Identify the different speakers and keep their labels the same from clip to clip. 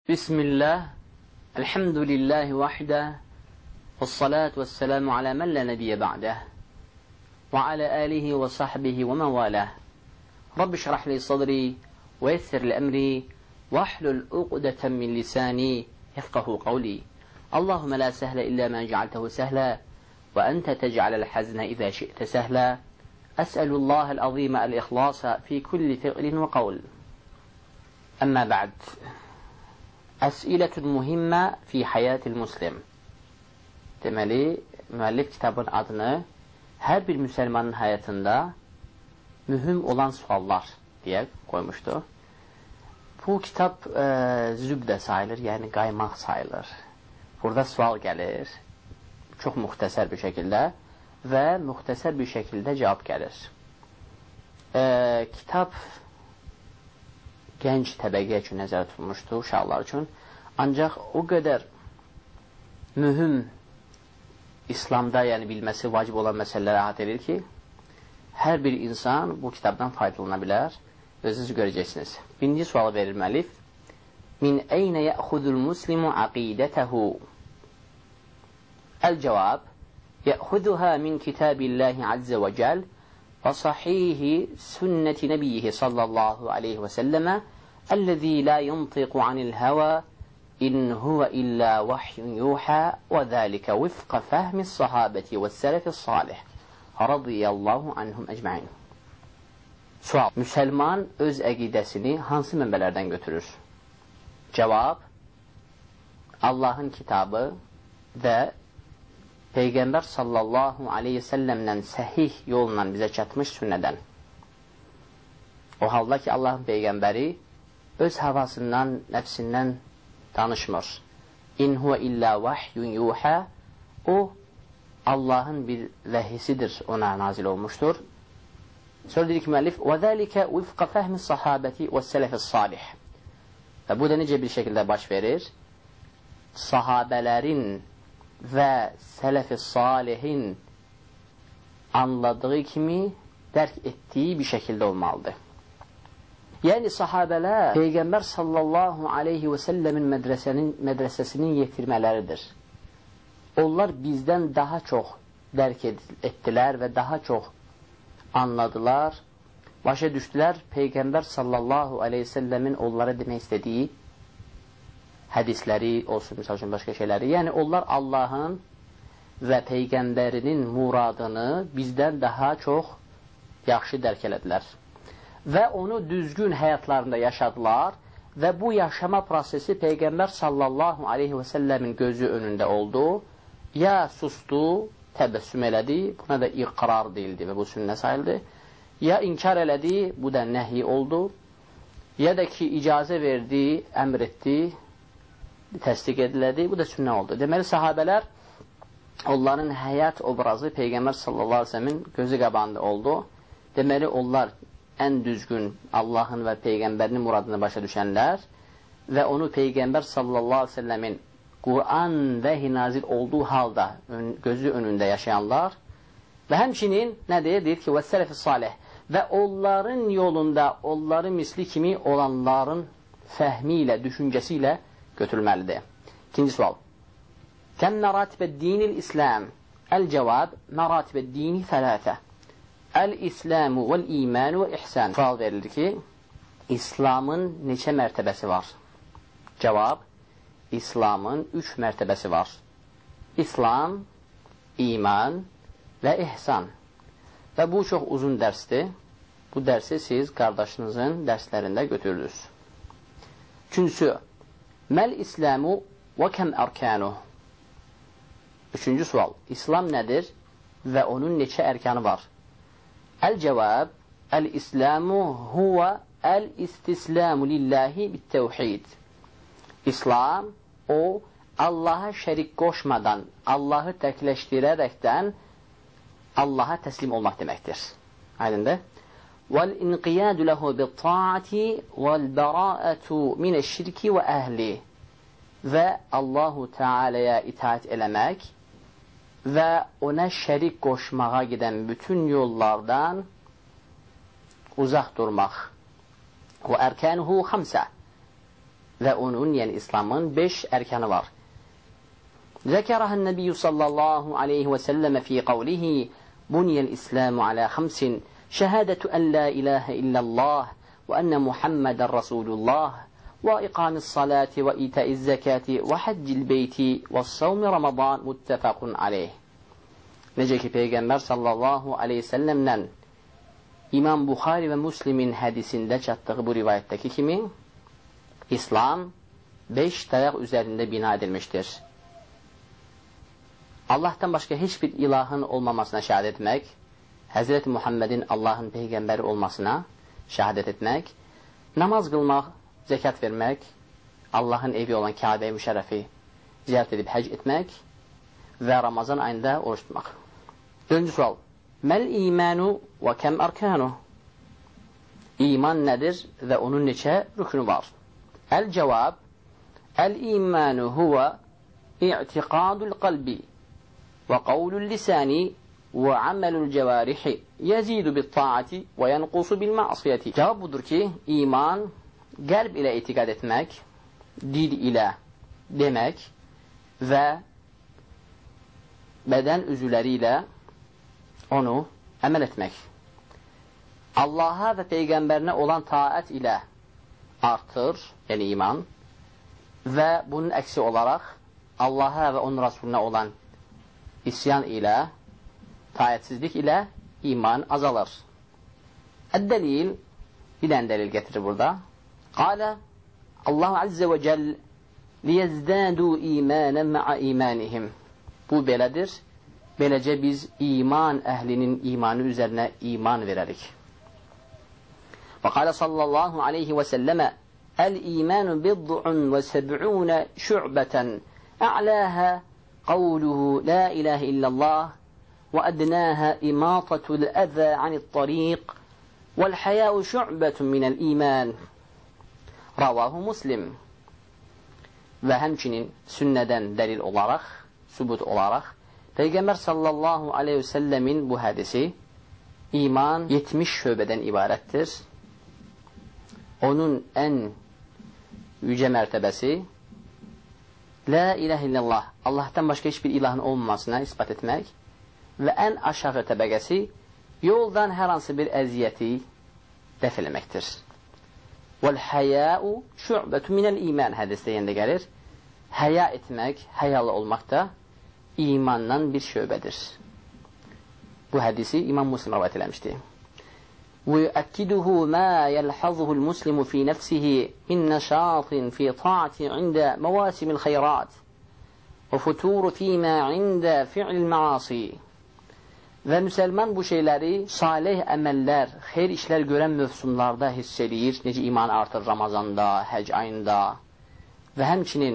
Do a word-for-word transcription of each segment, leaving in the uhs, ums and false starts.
Speaker 1: Bismillah, elhamdülillahi vahdə, və salatu və selamu alə mən lə nəbiyyə ba'də, və alə alihi və sahbihi və mən valəh. Rabbi şərah li sadri, və yessir li əmri, və ahlul uqdətən min lisani, yefqahu qavli. Allahumə la səhlə illə mən cəaltəhu səhlə, və əntə təcələl həznə izə şi'tə səhlə. Əsəlullahəl azimə əl-ixlasa fi kulli fi'lin və qavl. Əmmə bə'd. Əs'ilətun mühimmə fi həyətil muslim. Deməli, müəllif kitabın adını hər bir müsəlmanın həyatında mühüm olan suallar deyə qoymuşdu. Bu kitab e, zübdə sayılır, yəni qaymaq sayılır. Burada sual gəlir, çox müxtəsər bir şəkildə və müxtəsər bir şəkildə cavab gəlir. E, kitab gənc təbəqə üçün nəzərdə tutulmuşdu, uşaqlar üçün. Ancaq o qədər mühüm İslamda yəni bilməsi vacib olan məsələləri əhatə edir ki, hər bir insan bu kitabdan faydalana bilər. Özünüz görəcəksiniz. Birinci sualı verir müəllif. Min əynə yəxudul muslimu aqidətəhu? Əl-cavab. Yəxuduhə min kitabillahi azzə və cəl və sahihi sünnəti nəbiyyihi sallallahu aleyhi və səlləmə əlləzi la yuntiqu anil həvə in huvə illə vahyun yuhə və zəlikə vifqə fəhmi sahabəti və sələfi salih radiyallahu anhum əcməin. Sual. Müsəlman öz əqidəsini hansı mənbələrdən götürür? Cavab. Allahın kitabı və Peyğəmbər sallallahu aleyhi və səlləmdən səhih yolla bizə çatmış sünnədən. O halda ki, Allahın Peyğəmbəri öz havasından, nəfsindən danışmır. İn huvə illə vahyun yuhə. O, Allahın bir vəhisidir, ona nazil olmuşdur. Sonra deyir ki, müəllif, وَذَٰلِكَ وِفْقَ فَهْمِ الصَّحَابَةِ وَالسَّلَفِ الصَّالِحِ. Və bu da necə bir şəkildə baş verir? Sahabələrin və sələf-i salihin anladığı kimi dərk etdiyi bir şəkildə olmalıdır. Yəni, sahabələr Peyğəmbər sallallahu aleyhi və səlləmin mədrəsəsinin yetirmələridir. Onlar bizdən daha çox dərk etdilər və daha çox anladılar, başa düşdülər Peyğəmbər sallallahu aleyhi və səlləmin onlara demək istədiyi hədisləri olsun, misal üçün başqa şeyləri. Yəni, onlar Allahın və Peyğəmbərinin muradını bizdən daha çox yaxşı dərk elədilər. Və onu düzgün həyatlarında yaşadılar və bu yaşama prosesi Peyğəmbər sallallahu aleyhi və səlləmin gözü önündə oldu. Ya sustu, təbəssüm elədi, buna da iqrar deyildi və bu sünnə sayıldı. Ya inkar elədi, bu da nəhi oldu. Ya da ki, icazə verdi, əmr etdi, təsdiq edilədi, bu da sünnə oldu. Deməli, sahabələr, onların həyat obrazı Peyğəmbər sallallahu aleyhi və səlləmin gözü qabağında oldu. Deməli, onlar ən düzgün Allahın və Peyğəmbərinin muradını başa düşənlər və onu Peyğəmbər sallallahu aleyhi və səlləmin Quran vəhi nazil olduğu halda ön, gözü önündə yaşayanlar və həmçinin nə deyir? Deyir ki, və sələf-i salih və onların yolunda, onların misli kimi olanların fəhmi ilə, düşüncəsi ilə götürülməlidir. İkinci sual. Kəm məratibə dinil İslam? Əl-cavab, məratibə dini fələtə. Əl-İslamu vəl-İmanu və ihsan. Sual verilir ki, İslamın neçə mərtəbəsi var? Cavab, İslamın üç mərtəbəsi var. İslam, iman və ihsan. Və bu çox uzun dərsdir. Bu dərsi siz qardaşınızın dərslərində götürürsünüz. Üçüncüsü, Məl-İslamu və kəm ərkanuh? Üçüncü sual, İslam nədir və onun neçə ərkanı var? Əl-cavab, Əl-İslamu huvə əl-istislamu lillahi bit-təvhid. İslam, o, Allaha şərik qoşmadan, Allahı təkləşdirərəkdən Allaha təslim olmaq deməkdir. Aydındır? وَالْاِنْقِيَادُ لَهُ بِالطَّاعَةِ وَالْبَرَاءَةُ مِنَ الشِّرْكِ وَأَهْلِ. Və Allahu Teala'ya itaat eləmək və ona şərik qoşmağa gedən bütün yollardan uzaq durmaq. Və ərkənuhu xamsə. və onun, yəni İslamın beş ərkanı var. Zəkərəhən Nəbiyyü sallallahu aleyhi və səlləmə fi qavlihi buniyəl İslamu alə xamsin şəhədətü ən la iləhə illəllah və ənə Muhammədən Rasulullah və iqamis salati və itəiz zəkati və həccil beyti və savmi Ramazan muttəfəqun aleyh. Necə ki, Peyğəmbər sallallahu aleyhi səlləmlə İmam Buxari və Müslimin hədisində çatdığı bu rivayətdəki kimi İslam beş dayaq üzərində bina edilmişdir. Allahdan başqa heç bir ilahın olmamasına şəhadət etmək, Həzrəti Muhammedin Allahın Peyğəmbəri olmasına şəhadət etmək, namaz qılmaq, zəkat vermək, Allahın evi olan Kəbə-i Müşərrəfi ziyarət edib həc etmək və Ramazan ayında oruç tutmaq. Dördüncü sual. Məl imanu və kəm arkanu? İman nədir və onun neçə rükünü var? Əl-cavab, əl-imanu huvə i'tiqadul qalbi və qavlul lisani və amelul cəvarihi yəzidu bil taati və yanqusu bil ma'asiyyəti. Cavab budur ki, iman qəlb ilə etiqad etmək, dil ilə demək və bədən üzvləri ilə onu əməl etmək. Allaha və Peyğəmbərinə olan taət ilə artır, yəni iman, və bunun əksi olaraq Allaha və onun Rasuluna olan isyan ilə, taətsizlik ilə iman azalır. Əd-dəlil, bir dən dəlil getirir burada. Qalə Allahu Azze və Cəl liyəzdədu imanən mə'a imanihim. Bu belədir. Beləcə biz iman əhlinin imanı üzərinə iman verərik. Və qalə sallallahu aleyhi və səlləmə əl-imanu bid'un və səb'unə şü'bətən ə'ləhə qavluhu la iləhə illallah və ədnəhə imatətul əzə anit-tariq vəl-həyəu şü'bətun minəl iman. Ravahu Muslim. Və həmçinin sünnədən dəlil olaraq, sübut olaraq Peyğəmbər sallallahu aleyhi və səlləmin bu hədisi iman yetmiş şöbədən ibarətdir. Onun ən yücə mərtəbəsi La iləhə illallah, Allahdan başqa heç bir ilahın olmamasına ispat etmək və ən aşağı təbəqəsi yoldan hər hansı bir əziyyəti dəf eləməkdir. Vəl-həyəu şü'bətu minəl iman hədisdə yenə gəlir. Həya etmək, həyalı olmaq da imandan bir şöbədir. Bu hədisi İmam Müslim rivayət eləmişdi. ويؤكده ما يلحظه المسلم في نفسه من نشاط في طاعة عند مواسم الخيرات وفتور فيما عند فعل المعاصي. Və müsəlman bu şeyləri salih əməllər, xeyr işlər görən mövsumlarda hiss edir. Necə iman artır Ramazanda, həc ayında və həmçinin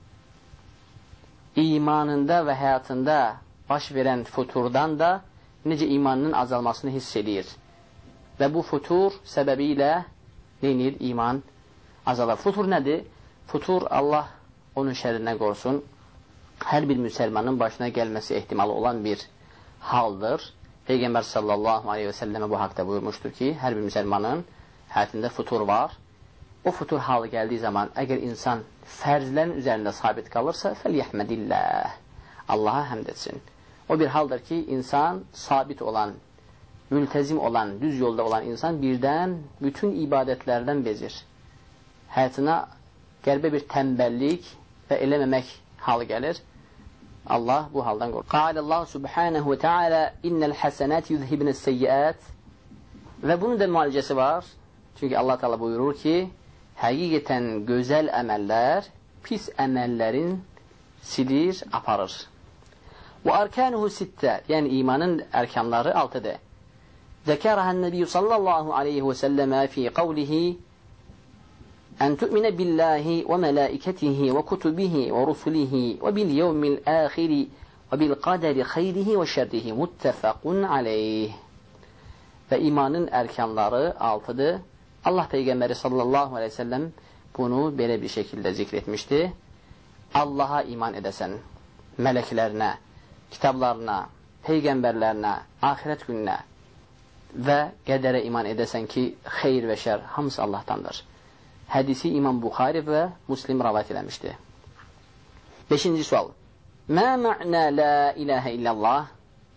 Speaker 1: imanında və həyatında baş verən futurdan da necə imanının azalmasını hiss edir. Və bu futur səbəbi ilə neyinir? İman azalar. Futur nədir? Futur Allah onun şərrindən qorusun. Hər bir müsəlmanın başına gəlməsi ehtimalı olan bir haldır. Peyğəmbər sallallahu aleyhi və səlləmə bu haqda buyurmuşdur ki, hər bir müsəlmanın həyatında futur var. O futur halı gəldiyi zaman, əgər insan fərzlərin üzərində sabit qalırsa, fəlyəhmədilləh, Allaha həmd etsin. O bir haldır ki, insan sabit olan, mültəzim olan, düz yolda olan insan birdən bütün ibadətlərdən bezir. Həyatına qəlbə bir tənbəllik və eləməmək halı gəlir. Allah bu haldan qorur. Qâle Allah subhanahu ve teala innel hasenat yuzhibnes seyyiat. Və bunun da müalicəsi var. Çünki Allah Teala buyurur ki, həqiqətən gözəl əməllər pis əməllərin silir, aparır. Və arkanuhu sittə, yəni imanın ərkanları altıdır. Zəkərəhən Nəbiyyü sallallahu aleyhi və səlləmə fi qavlihi أن تؤمن بالله وملائكته وكتبه ورسله وباليوم الآخر وبالقدر خيره وشره متفق عليه. Və imanın ərkanları altıdır. Allah Peyğəmbəri sallallahu aleyhi ve sellem bunu belə bir şəkildə zikr etmişdi. Allaha iman edəsən, mələklərinə, kitablarına, peyğəmbərlərinə, axirət gününə və qədərə iman edəsən ki, xeyr və şər hamısı Allahdandır. Hədisi İmam Buxari və Müslim rəvayət eləmişdir. Beşinci sual. Mə mə'nə la ilahə illallah?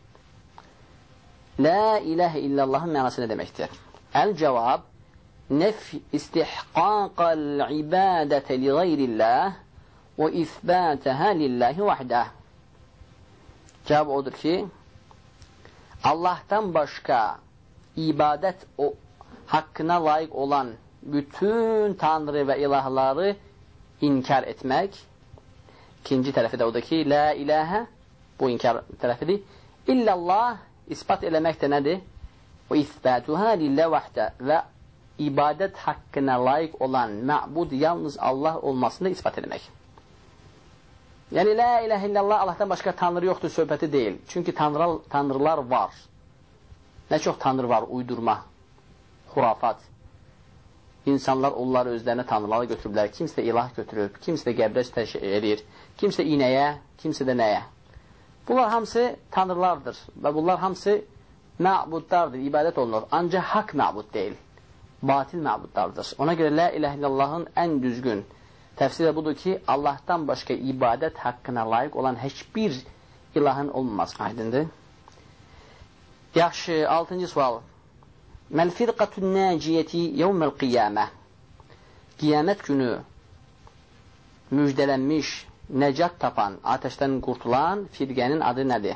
Speaker 1: La ilahə illallahın mənası nə deməkdir? Əl-cavab, nef istihqaqal ibadətə li qeyrillah və isbətəhə lillahi vahdah. Cavab odur ki, Allahdan başqa ibadət o haqqına layiq olan bütün tanrı və ilahları inkar etmək. İkinci tərəfi də odur ki, la ilahə, bu inkar tərəfidir. İllallah, ispat eləmək də nədir? Və isbətuhə lillah vahdə və ibadət haqqına layiq olan məbud yalnız Allah olmasını ispat eləmək. Yəni, la ilahə illallah, Allahdan başqa tanrı yoxdur söhbəti deyil. Çünki tanrı, tanrılar var. Nə çox tanrı var, uydurma, xurafat. İnsanlar onları özlərinə tanrılara götürüblər. Kimsə ilah götürüb, kimsə də qəbrə təşkil edir, kimsə inəyə, kimsə də nəyə. Bunlar hamısı tanrılardır və bunlar hamısı məbudlardır, ibadət olunur. Ancaq haqq məbud deyil, batil məbudlardır. Ona görə la ilahə illallahın ən düzgün təfsiri budur ki, Allahdan başqa ibadət haqqına layiq olan heç bir ilahın olmaması. Aydındır. Yaxşı, altıncı sual. Məl firqatun naciyyəti yevməl qiyamə. Qiyamət günü müjdələnmiş, nəcat tapan, ateşdən qurtulan firqənin adı nədir?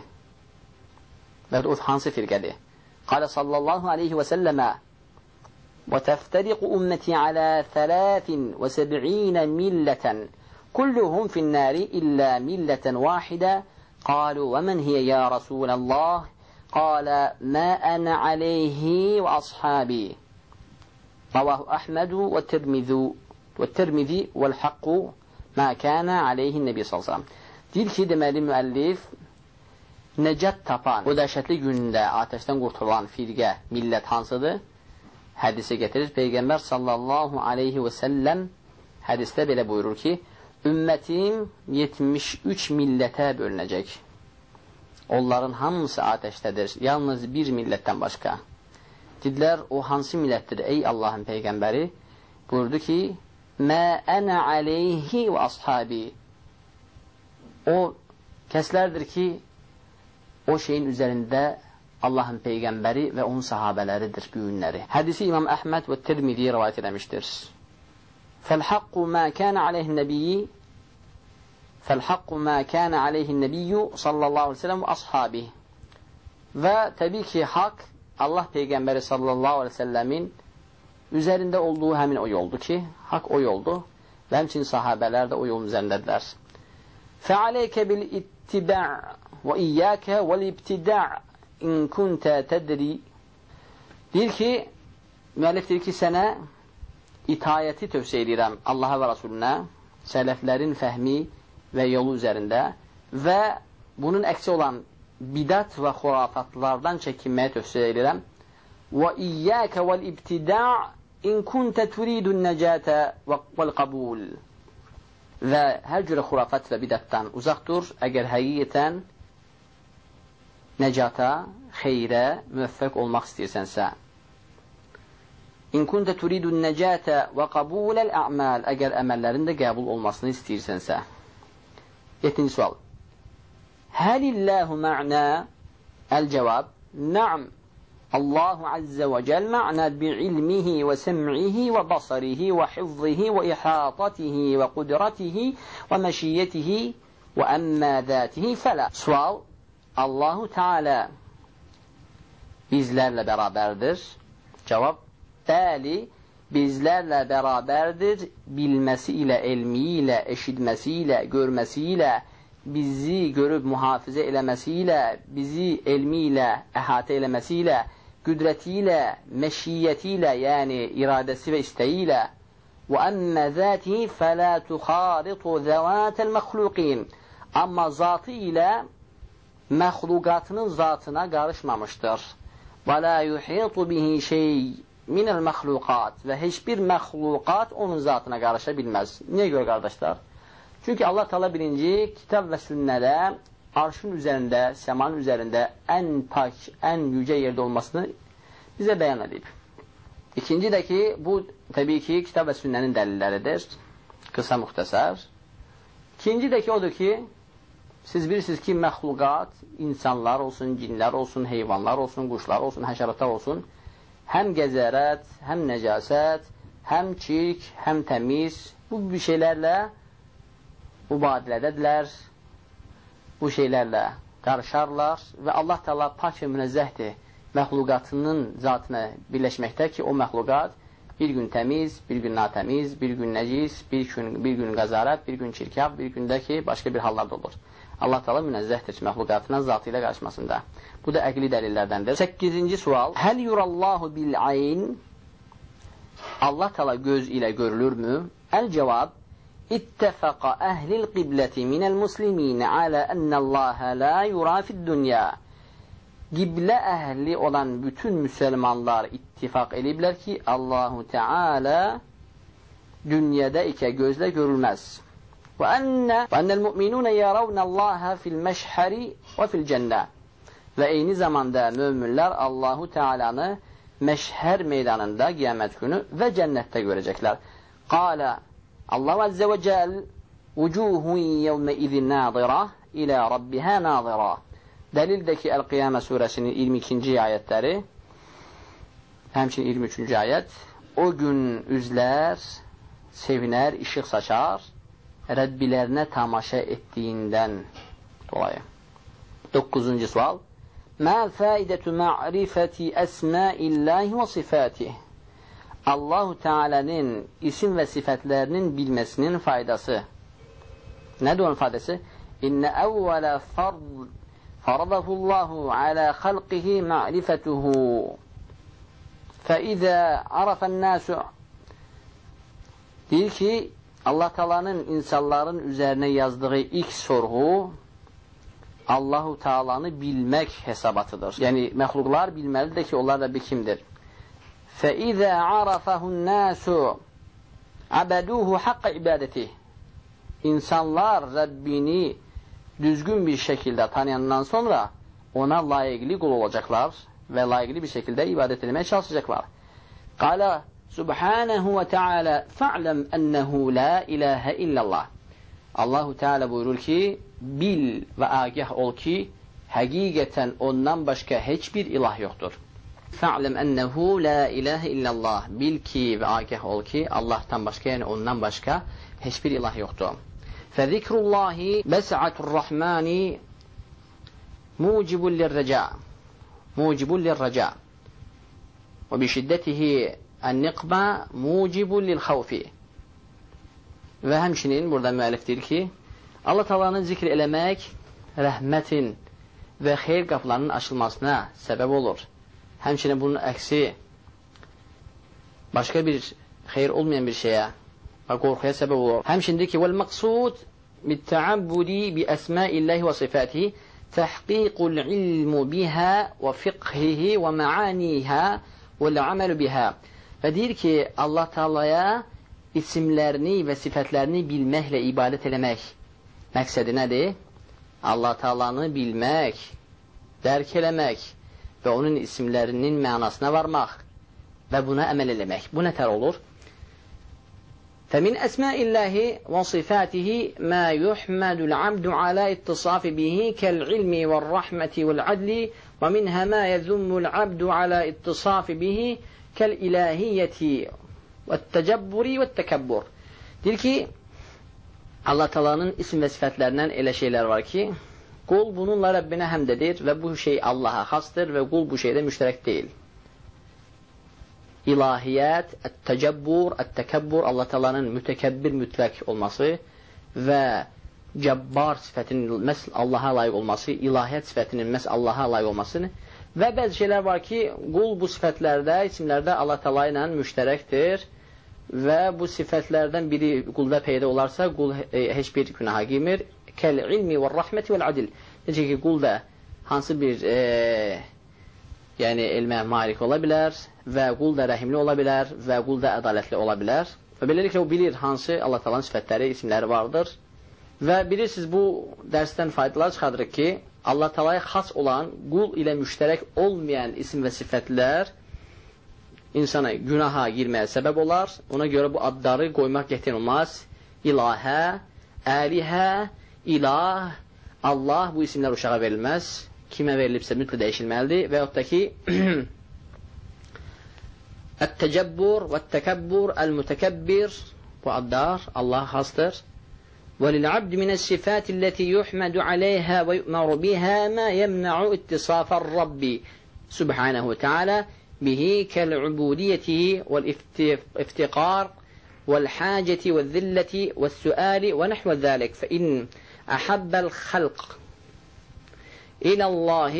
Speaker 1: Və o hansı firqədir? Qalə sallallahu aleyhi və səlləmə وَتَفْتَرِقُ أُمَّتِي عَلَى ثَلَاثٍ وَسَبْعِينَ مِلَّةً كُلُّهُمْ فِي النَّارِ إِلَّا مِلَّةً وَاحِدَةً قَالُوا وَمَنْ هِيَ يَا رَسُولَ اللَّهِ قَالَ مَا أَنَا عَلَيْهِ وَأَصْحَابِي رواه أحمد والترمذي والحق ما كان عليه النبي sallallahu aleyhi ve sellem. Deyir ki, deməli müəllif nəcat tapan, o dəhşətli gündə ateşdən qurtulan firqə, millət hansıdır? Hədisi getirir. Peyğəmbər sallallahu aleyhi və səlləm hədisdə belə buyurur ki, ümmətim yetmiş üç millətə bölünəcək. Onların hamısı ateşdədir, yalnız bir millətdən başqa. Dedilər, o hansı millətdir, ey Allahın Peyğəmbəri? Buyurdu ki, mə ənə aleyhi və ashabi. O kəslərdir ki, o şeyin üzərində Allahın Peyğəmbəri və onun sahabələridir, büyünləri. Hədisi İmam Əhməd və Tirmidhi rivayət eləmişdir. Fəl-haqqu mə kənə aleyhin nəbiyyi Fəl-haqqu mə kənə aleyhin nəbiyyu sallallahu aleyhi ve sellem və ashabi. Və təbii ki, haqq Allah Peyğəmbəri sallallahu aleyhi ve sellemin üzərində olduğu həmin o yoldur ki, haqq o yoldur və həmçinin sahabələr də o yolun üzərindədirlər. Fəaleykə bil-ittibə' və iyyəkə vəl-ibtida' in kuntə tədri. Deyir ki, müəllif deyir ki, sənə itayəti tövsiyə edirəm Allaha və Rasuluna, sələflərin fəhmi və yolu üzərində və bunun əksi olan bidat və xurafatlardan çəkinməyə tövsiyə edirəm. Və iyyəkə vəl-ibtida' in kuntə turidun nəcətə vəl-qabul. Və hər cürə xurafat və bidatdan uzaq dur, əgər həqiqətən nəcata, xeyrə, müvəffəq olmaq istəyirsənsə. İn kuntə turidun nəcətə və qabuləl ə'məl, əgər əməllərin də qəbul olmasını istəyirsənsə. Yetinci sual. Həlilləhu mə'nə? Əl-cavab, na'am. Allahu azze və cəl mə'nə bi'ilmihi və səm'ihi və basarihi və hifzihi və ihatatihi və qudratihi və məşiyyətihi və əmmə zətihi fələ. Sual. Allahu Teala bizlərlə bərabərdir. Cavab, bəli, bizlərlə bərabərdir. Bilməsi ilə, elmi ilə, eşitməsi ilə, görməsi ilə, bizi görüb mühafizə eləməsi ilə, bizi elmi ilə, əhatə eləməsi ilə, qüdrəti ilə, məşiyyəti ilə, yəni iradəsi və istəyi ilə. Və əmmə zəti fələ tuxaritu zəvatəl məxluqin. Amma zatı ilə məxluqatının zatına qarışmamışdır. Və la yuhitu bihi şey minəl məxluqat. Və heç bir məxluqat onun zatına qarışa bilməz. Niyə görə, qardaşlar? Çünki Allah Teala birinci kitab və sünnədə arşın üzərində, səmanın üzərində ən pak, ən yücə yerdə olmasını bizə bəyan edib. İkinci də ki, bu təbii ki, kitab və sünnənin dəlilləridir. Qısa müxtəsər. İkinci də ki, odur ki, siz bilirsiniz ki, məxluqat, insanlar olsun, cinlər olsun, heyvanlar olsun, quşlar olsun, həşəratlar olsun, həm gəzərət, həm nəcasət, həm çirk, həm təmiz, bu bir şeylərlə mübadilədədirlər, bu şeylərlə qarışarlar və Allah Teala pak və münezzəhdir məxluqatının zatına birləşməkdə ki, o məxluqat bir gün təmiz, bir gün natəmiz, bir gün nəcis, bir gün, bir gün qəzarət, bir gün çirkab, bir gündə ki, başqa bir hallarda olur. Allah Teala münezzəhdir məxluqatına zatı ilə qarışmasında. Bu da əqli dəlillərdəndir. Səkkizinci sual. Həl yurallahu bil-ayn? Allah Teala göz ilə görülürmü? Əl-cavab. İttəfəqa əhlil qibləti minəl muslimin alə ennəlləhə la yura fid-dünya. Qiblə əhli olan bütün müsəlmanlar ittifaq ediblər ki, Allahu Teala dünyada ikə gözlə görülməz. Və ennəl müminunə yaravnəlləhə fil-məşhəri və fil-cənnə. Və eyni zamanda möminlər Allahu Teala'nı məşhər meydanında qiyamət günü və cənnətdə görəcəklər. Qalə Allah Azze və Cəl vücuhun yevmə izin nazirə ilə Rabbihə nazirə. Dəlildəki Əl-Qiyamə surəsinin iyirmi ikinci ayətləri, həmçinin iyirmi üçüncü ayət, o gün üzlər sevinər, işıq saçar, Rəbbilərinə tamaşa etdiyindən dolayı. Doqquzuncu sual. Mə fəidətü ma'rifəti əsmaillahi və sifatih? Allahu Teala'nın isim və sifətlərinin bilməsinin faydası. Nədir onun faydası? İnnə əvvələ fard فرضه الله على خلقه معرفته فإذا عرف الناس deyir ki, Allah Teala'nın insanların üzerine yazdığı ilk sorğu Allahu Teala'nı bilmek hesabatıdır. Yani məxluqlar bilməlidir ki, onlar da bir kimdir. فَإِذَا عَرَفَهُ النَّاسُ عَبَدُوهُ حَقَّ ibadetih. İnsanlar Rabbini düzgün bir şekilde tanıyandan sonra ona layıqlı qul olacaklar ve layıqlı bir şekilde ibadet etmeye çalışacaklar. Qala subhanahu ve taala fa'lem ennehu la ilahe illallah. Allahu Teala buyurur ki, bil ve agah ol ki, həqiqətən ondan başqa heç bir ilah yoktur. Fa'lem ennehu la ilahe illallah. Bil ki ve agah ol ki, Allah'tan başqa, yani ondan başqa heç bir ilah yoktur. فذكر الله بسعة الرحمن موجب للرجاء موجب للرجاء وبشدته النقمة موجب للخوف. Ve hemşinin burada müellif deyir ki, Allah Teala'nı zikr eləmək rəhmətin və xeyir qapılarının açılmasına səbəb olur. Həmçinin bunun əksi başqa bir xeyir olmayan bir şeyə və qorxuya səbəb olur. Həmçində ki, vəl-məqsud mit-təabbudi bi-əsmaillahi və sifatihi təhqiqul ilmu biha və fiqhihi və məaniha vəl-əməlu biha. Və deyir ki, Allah Teala'ya isimlərini və sifətlərini bilməklə ibadət eləmək məqsədi nədir? Allah Teala'nı bilmək, dərk eləmək və onun isimlərinin mənasına varmaq və buna əməl eləmək. Bu nətər olur? فمن أسماء الله وصفاته ما يحمد العبد على اتصاف به كالعلم والرحمة والعدل ومنها ما يذم العبد على اتصاف به كالإلهية والتجبر والتكبر. Deyir ki, Allah Teala'nın isim və sifətlərindən elə şeylər var ki, qul bununla Rəbbinə həmd edir və bu şey Allah'a xasdır və qul bu şeydə müştərək deyil. İlahiyyət, ət-təcəbbur, ət-təkəbbur, Allah Teala'nın mütəkəbbir mütləq olması və cəbbar sifətinin məhz Allah'a layiq olması, ilahiyyət sifətinin məhz Allah'a layiq olmasını və bəzi şeylər var ki, qul bu sifətlərdə, isimlərdə Allah Teala ilə müştərəkdir və bu sifətlərdən biri qulda peyda olarsa, qul heç bir günaha giymir. Kəl-ilmi və rəhməti vəl-adil. Necə ki, qul da hansı bir e, yəni elmə malik ola bilər və qul da rəhimli ola bilər və qul da ədalətli ola bilər. Və beləliklə o bilir hansı Allah Teala'nın sifətləri, isimləri vardır. Və bilirsiniz, bu dərsdən faydalar çıxardırıq ki, Allah Teala'ya xas olan, qul ilə müştərək olmayan isim və sifətlər insana günaha girməyə səbəb olar. Ona görə bu adları qoymaq gətirilmez. İlahə, əlihə, ilah, Allah bu isimlər uşağa verilməz. Kimə verilibsə mütləq dəyişilməlidir. Və yaxud da ki Ət-təcəbbur və ət-təkəbbur, əl-mütəkəbbir, bu adlar Allah xastır. وَلِلْعَبْدِ مِنَ الصِّفَاتِ الَّتِي يُحْمَدُ عَلَيْهَا وَيُؤْمَرُ بِهَا مَا يَمْنَعُ اتصاف الرَّبِّ سُبْحَانَهُ وَتَعَالَى بِهِ كَالْعُبُودِيَّةِ وَالْإِفْتِقَارِ وَالْحَاجَةِ وَالذِّلَّةِ وَالسُّؤَالِ وَنَحْوَ ذَلِكَ فَإِنْ أَحَبَّ الْخَلْقِ إِلَى اللَّهِ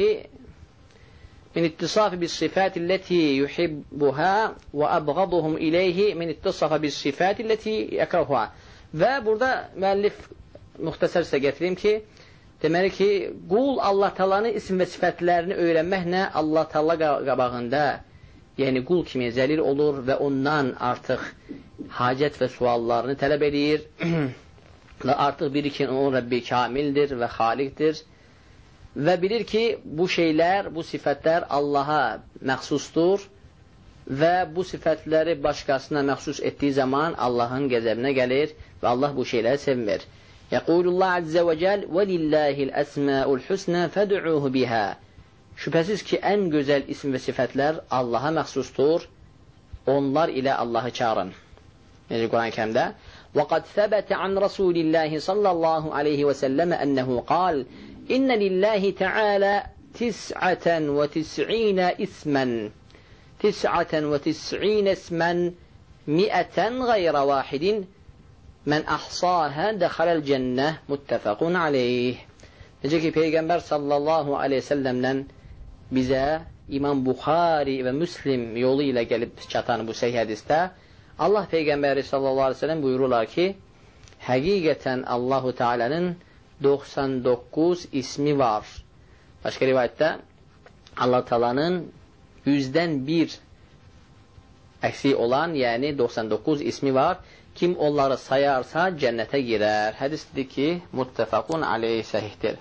Speaker 1: من اتصاف بالصفات التي يحبها وأبغضهم إليه من اتصاف بالصفات التي يكرهها. Və burada müəllif müxtəsər sizə gətireyim ki, deməli ki, qul Allah Taala'nın isim və sifətlərini öyrənməklə Allah Taala qabağında, yəni qul kimi zəlil olur və ondan artıq hacət və suallarını tələb edir və artıq bilir ki, o Rəbbi kamildir və xaliqdir və bilir ki, bu şeylər, bu sifətlər Allaha məxsusdur və bu sifətləri başqasına məxsus etdiyi zaman Allahın qəzəbinə gəlir və Allah bu şeyləri sevmir. Yəqulullah Əzzə və Cəl وَلِلَّهِ الْأَسْمَاءُ الْحُسْنَى فَدْعُوهُ بِهَا. Şübhəsiz ki, ən gözəl isim və sifətlər Allaha məxsusdur. Onlar ilə Allahı çağırın. Yəni Quran-ı Kərimdə وَقَدْ ثَبَتَ عَنْ رَسُولِ اللَّهِ صَلَّى اللَّهُ عَلَيْهِ وَسَلَّمَ أَنَّهُ قَالَ إِنَّ لِلَّهِ تَعَالَى تِسْعَةً وَتِسْعِينَ إِسْمًا تِسْعَةً وَتِسْعِينَ اسْمًا مِئَةً غَيْرَ وَاحِدٍ مَنْ أَحْصَاهَا دَخَلَ الْجَنَّةِ مُتَّفَقٌ عَلَيْهِ. Necə ki, Peyğəmbər sallallahu aleyhi ve sellemdən bizə İmam Buxari və Müslim yolu ilə gəlib çatan bu səhih hədisdə Allah Peyğəmbəri sallallahu aleyhi ve sellem buyururlar ki, həqiqətən Allahu Teala'nın doxsan doqquz ismi var. Başqa rivayətdə Allah Teala'nın yüzdən bir əksik olan, yəni doxsan doqquz ismi var. Kim onları sayarsa cənnətə girər. Hədisdir ki, muttəfəqun aleyh səhihdir.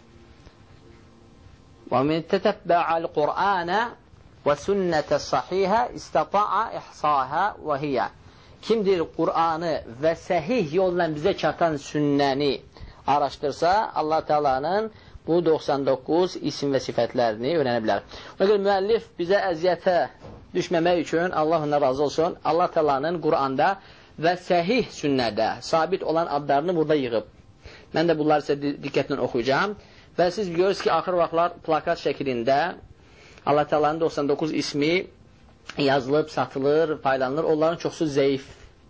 Speaker 1: وَمِنْ تَتَبَّعَ الْقُرْآنَ وَسُنَّةَ الصَّحِيحَ اِسْتَطَعَ اِحْصَاهَا وَهِيَ. Kimdir Qur'anı və səhih yolla bizə çatan sünnəni araşdırsa, Allah Teala'nın bu doxsan doqquz isim və sifətlərini öyrənə bilər. Ona görə müəllif bizə əziyyətə düşməmək üçün, Allah ondan razı olsun, Allah Teala'nın Qur'anda və səhih sünnədə sabit olan adlarını burada yığıb. Mən də bunları sizə diqqətlə oxuyacağım. Və siz görürsünüz ki, axır vaxtlar plakat şəklində Allah Teala'nın doxsan doqquz ismi yazılıb, satılır, paylanılır. Onların çoxsu zəif,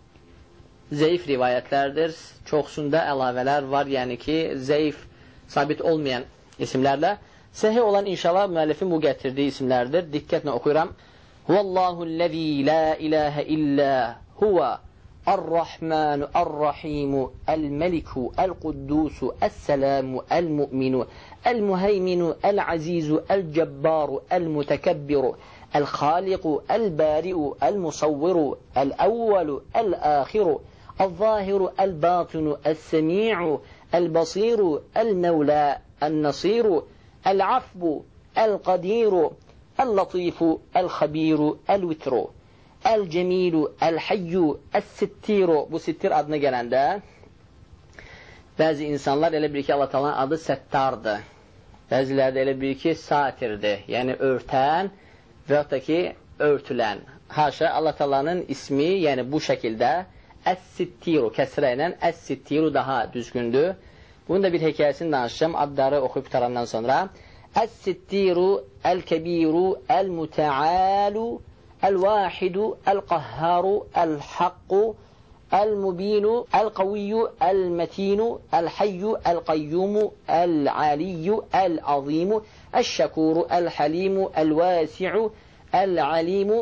Speaker 1: zəif rivayətlərdir. Çoxsunda əlavələr var, yəni ki, zəif, sabit olmayan isimlərlə. Səhih olan inşallah müəllifin bu gətirdiyi isimlərdir. Diqqətlə oxuyuram. Huvallahu-ləzi la ilahə illə huvə الرحمن الرحيم الملك القدوس السلام المؤمن المهيمن العزيز الجبار المتكبر الخالق البارئ المصور الأول الآخر الظاهر الباطن السميع البصير المولى النصير العفو القدير اللطيف الخبير الوتر El-Cemilu, El-Hayyu, Es-Sittiru. Bu sittir adına gələndə bəzi insanlar elə bilir ki, Allah Taala'nın adı Səttardır. Bəziləri də elə bilir ki, Satirdir. Yəni örtən və yaxud da ki, örtülən. Haşa, Allah Taala'nın ismi, yəni bu şəkildə Es-Sittiru, kəsrə ilə Es-Sittiru daha düzgündür. Bunun da bir hekayəsini danışacağım, adları oxuyub qutarandan sonra. Es-Sittiru, El-Kebiru, El-Muta'alu, الواحد القهار الحق المبين القوي المتين الحي القيوم العلي العظيم الشكور الحليم الواسع العليم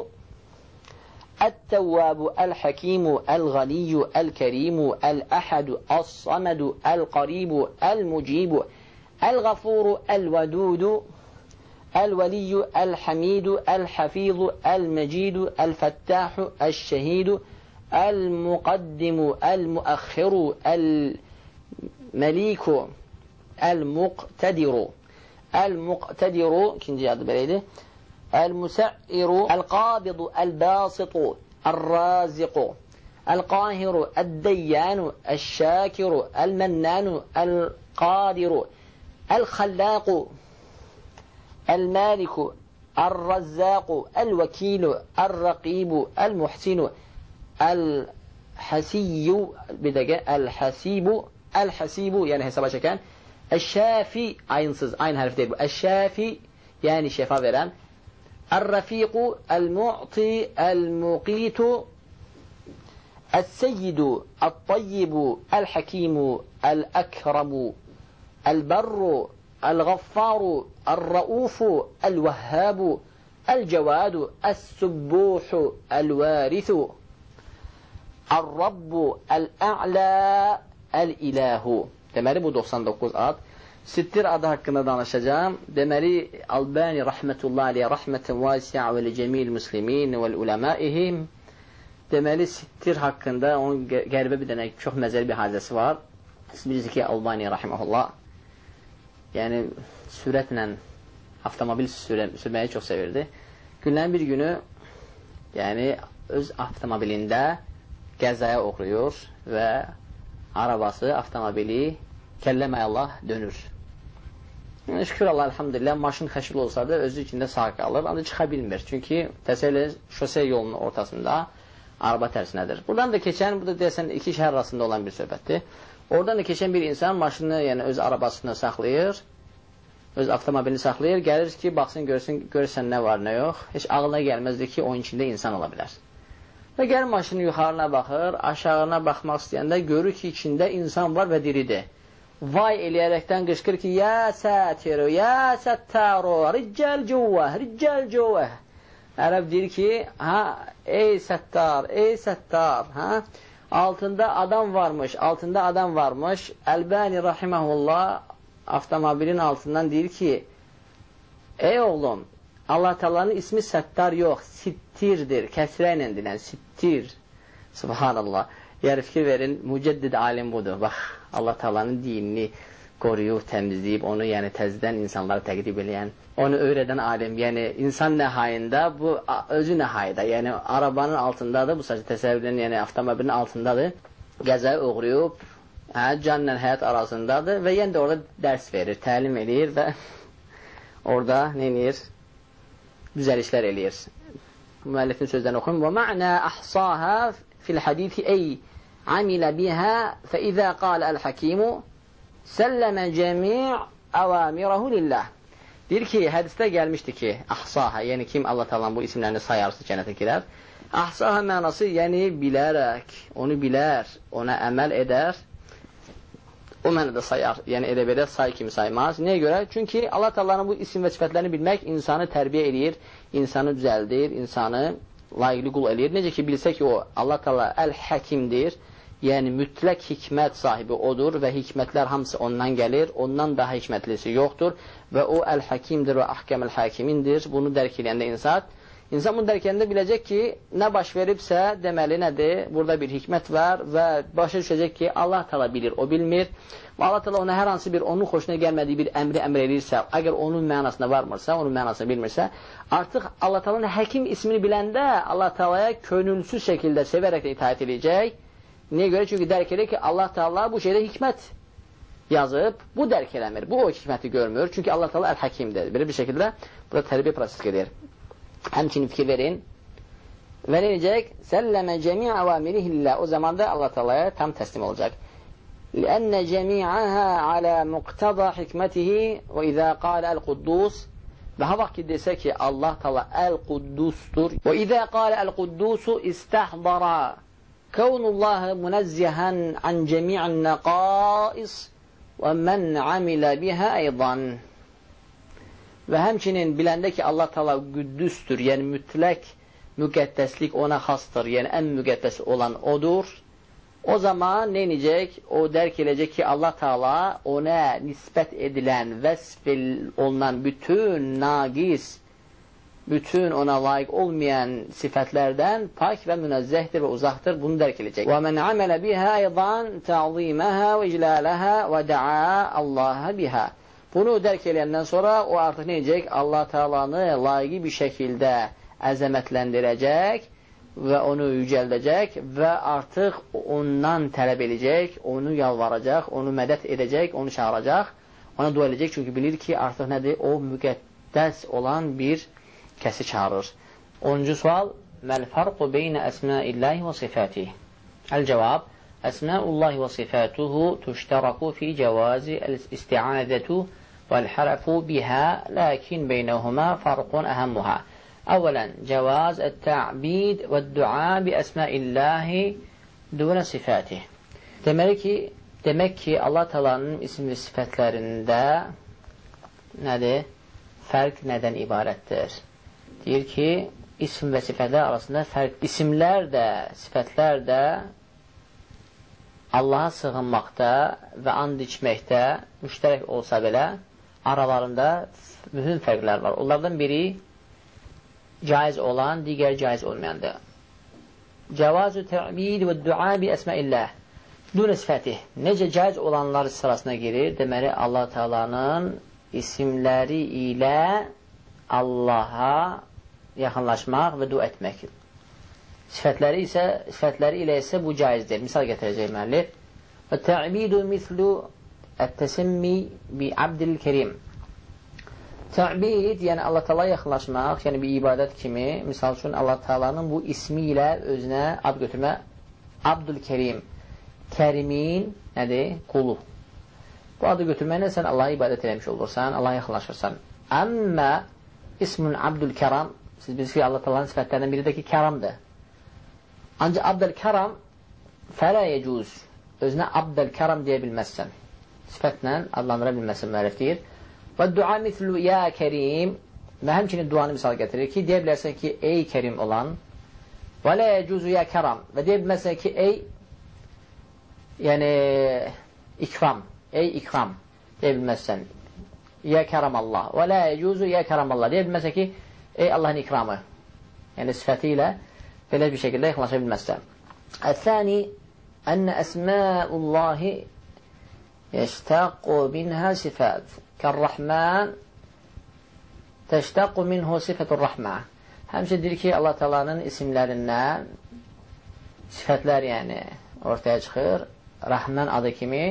Speaker 1: التواب الحكيم الغني الكريم الأحد الصمد القريب المجيب الغفور الودود الولي الحميد الحفيظ المجيد الفتاح الشهيد المقدم المؤخر المليك المقتدر المقتدر ikinci adı beləydi المسعر القابض الباسط الرازق القاهر الديان الشاكر المنان القادر الخلاق المالك الرزاق الوكيل الرقيب المحسن الحسي الحسيب الحسيب yani hesaba çeken الشافي ayınsız aynı harf değil bu الشافي yani şifa veren الرفيق المعطي المقيت السيد الطيب الحكيم الأكرم البر الغفار الرؤوف الوهاب الجواد السبوح الوارث الرب الأعلى الإله. Deməli bu doxsan doqquz ad. Sittir adı haqqında danışacağım. Deməli Albani rahmetullahi aleyh rahmeten vasi'a ve li cemil muslimin ve ulemaihim. Deməli sittir haqqında onun qəribə bir dənə çox məzəli bir hadisəsi var. Bilirsiniz ki Albani rahimehullah yəni sürətlə avtomobil sürə, sürməyi çox sevirdi. Günlərin bir günü yəni öz avtomobilində qəzaya uğrayır və arabası, avtomobili kəlləməyə Allah dönür. Yəni, şükür Allah, elhamdülillah, maşın xəşil olsa da özü içində sağ qalır, ancaq çıxa bilmir. Çünki təsəvvür şose yolunun ortasında araba tərsinədir. Buradan da keçən, bu da deyəsən iki şəhər arasında olan bir söhbətdir. Oradan da keçən bir insan maşını, yəni öz arabasını saxlayır, öz avtomobilini saxlayır, gəlir ki, baxsın, görsün, görürsən nə var, nə yox. Heç ağlına gəlməzdir ki, onun içində insan ola bilər. Və gəlir maşının yuxarına baxır, aşağına baxmaq istəyəndə görür ki, içində insan var və diridir. Vay eləyərəkdən qışqır ki, ya sətiru, ya səttaru, riccəl cuvvəh, riccəl cuvvəh. Ərəb deyir ki, ha, ey səttar, ey səttar, ha, altında adam varmış, altında adam varmış. Əlbani rahiməhullah avtomobilin altından deyir ki, ey oğlum, Allah Taala'nın ismi Səttar yox, Sittirdir. Kəsrə ilə dilən, Sittir. Subhanallah. Yəni fikir verin, mücəddid alim budur. Bax, Allah Taala'nın dinini qoruyub, təmizləyib, onu yəni təzədən insanlara təqdim eləyən, onu öyrədən alim. Yəni insan nəhayində bu özü nəhayədə, yəni arabanın altındadır, bu sadəcə təsəvvürün, yəni avtomobilin altındadır. Qəzaya uğrayıb, hə, canla həyat arasındadır və yenə də orada dərs verir, təlim eləyir və orada nə eləyir? Düzəlişlər eləyir. Müəllifin sözlərini oxuyum. Və mə'nə əhsahə fil hadithi ey amilə bihə fə izə qalə əl-həkimu səlləmə cəmi' əvəmirəhu lillah. Deyir ki, hədisdə gəlmişdi ki, əhsahə, yəni kim Allah Taala'nın bu isimlərini sayarsa cənnətə girər. Əhsahə mənası, yəni bilərək, onu bilər, ona əməl edər, o mənə də sayar, yəni elə belə say kimi saymaz. Niyə görə? Çünki Allah Taala'nın bu isim və sifətlərini bilmək insanı tərbiyə eləyir, insanı düzəldir, insanı layiqli qul eləyir. Necə ki, bilsə ki, o Allah Taala Əl-Həkimdir, yəni mütləq hikmət sahibi odur və hikmətlər hamısı ondan gəlir, ondan daha hikmətlisi yoxdur və o Əl-Həkimdir və Əhkəməl-Həkimindir. Bunu dərk eləyəndə insan, insan bunu dərk eləyəndə biləcək ki, nə baş veribsə, deməli nədir? Burada bir hikmət var və başa düşəcək ki, Allah Taala bilir, o bilmir. Və Allah Taala ona hər hansı bir onun xoşuna gəlmədiyi bir əmri əmr edirsə, əgər onun mənasına varmırsa, onun mənasını bilmirsə, artıq Allah Taala'nın Həkim ismini biləndə Allah Taala'ya könülsüz şəkildə sevərək də itaat edəcək. Niyə görə? Çünki dərk edir ki, Allah Taala bu şeydə hikmət yazıb, bu dərk eləmir, bu o hikməti görmür. Çünki Allah Taala Əl-Həkimdir. Belə bir şəkildə burada tərbiyə prosesi gedir. Həmçinin fikir verin. Və necək? Səlləmə cəmi' əvamirihillah. O zaman da Allah Taala'ya tam təslim olacaq. لأن جميعها على مقتضى حكمته وإذا قال القدوس ve ha vakit dese ki Allah Teala el-Kuddus'tur ve izâ kâle el-Kuddus'u istahdara kevnullâhe munezzihen an cemi'in nekâis ve men amile biha eydan ve hemçinin biləndə ki Allah Teala Güddüs'tür, yani mütlək müqəddəslik ona xastır, yani en müqəddəs olan odur. O zaman ne diyecek? O dərk edecek ki Allah Teala ona nispət edilən, vəsf olunan bütün naqis, bütün ona layiq olmayan sifətlərdən pak və münezzəhdir və uzaqdır. Bunu dərk edecek. وَمَنْ عَمَلَ بِهَا اَيْضًا تَعْظِيمَهَا وَاِجْلَالَهَا وَدَعَا اللّٰهَ بِهَا Bunu dərk eləyəndən sonra o artıq nə edəcək? Allah Teala'nı layiqi bir şəkildə əzəmətləndirəcək və onu yücəldəcək və artıq ondan tələb edəcək, onu yalvaracaq, onu mədət edəcək, onu çağıracaq, ona dua edəcək. Çünki bilir ki, artıq nədir? O müqəddəs olan bir kəsi çağırır. onuncu sual: Məl fərqu beynə əsmaillahi və sifatihi? Əl-cavab: Əsmaullahi və sifatuhu tuştaraku fi cəvazi əl-isti'adətu vəl-hərəfu bihə, lakin beynəhumə fərqun əhəmmuhə. Əvvələn, cəvaz ət-tə'bid və dua bi əsmaillahi dünə sifatih. Deməli ki, demək ki, Allah Teala'nın isim və sifətlərində nədir? Fərq nədən ibarətdir? Deyir ki, isim və sifətlər arasında fərq. İsimlər də, sifətlər də Allaha sığınmaqda və and içməkdə müştərək olsa belə, aralarında mühüm fərqlər var. Onlardan biri caiz olan, digər caiz olmayandır. Cəvazu tə'bid və dua bi əsmaillah dünə sifətih. Necə caiz olanlar sırasına girir? Deməli, Allah Teala'nın isimləri ilə Allaha yaxınlaşmaq və dua etmək. Sifətləri isə, sifətləri ilə isə bu caizdir. Misal gətirəcək müəllif. Və tə'bidu mislu ət-təsimmi bi abdil kerim. Tə'bid, yəni Allah Teala'ya yaxınlaşmaq, yəni bir ibadət kimi, misal üçün Allah Teala'nın bu ismi ilə özünə ad götürmə, Abdül Kerim, Kərimin, nədir? Qulu. Bu adı götürməklə sən Allah'a ibadət eləmiş olursan, Allah'a yaxınlaşırsan. Əmmə ismun Abdül Kəram, siz bilirsiniz ki, Allah Teala'nın sifətlərindən biri də ki, kəramdır. Ancaq Abdül Kəram fələ yecuz, özünə Abdül Kəram deyə bilməzsən. Sifətlə adlandıra bilməzsən, müəllif deyir. Və dua mislu ya Kerim, və həmçinin duanı misal gətirir ki, deyə bilərsən ki, ey Kerim olan, və lə yecuzu ya Kəram, və deyə bilməzsən ki, ey, yəni, ikram, ey ikram, deyə bilməzsən, ya Kəram Allah, və lə yecuzu ya Kəram Allah, deyə bilməzsən ki, ey Allahın ikramı, yəni sifəti ilə belə bir şəkildə yaxınlaşa bilməzsən. Əl-thani, ənə əsmaullahi yəştəqu minhə sifət. Kər-Rəhmən təştəqu minhu sifətur rəhmə. Həmçə deyir ki, Allah Teala'nın isimlərindən sifətlər yəni ortaya çıxır. Rəhmən adı kimi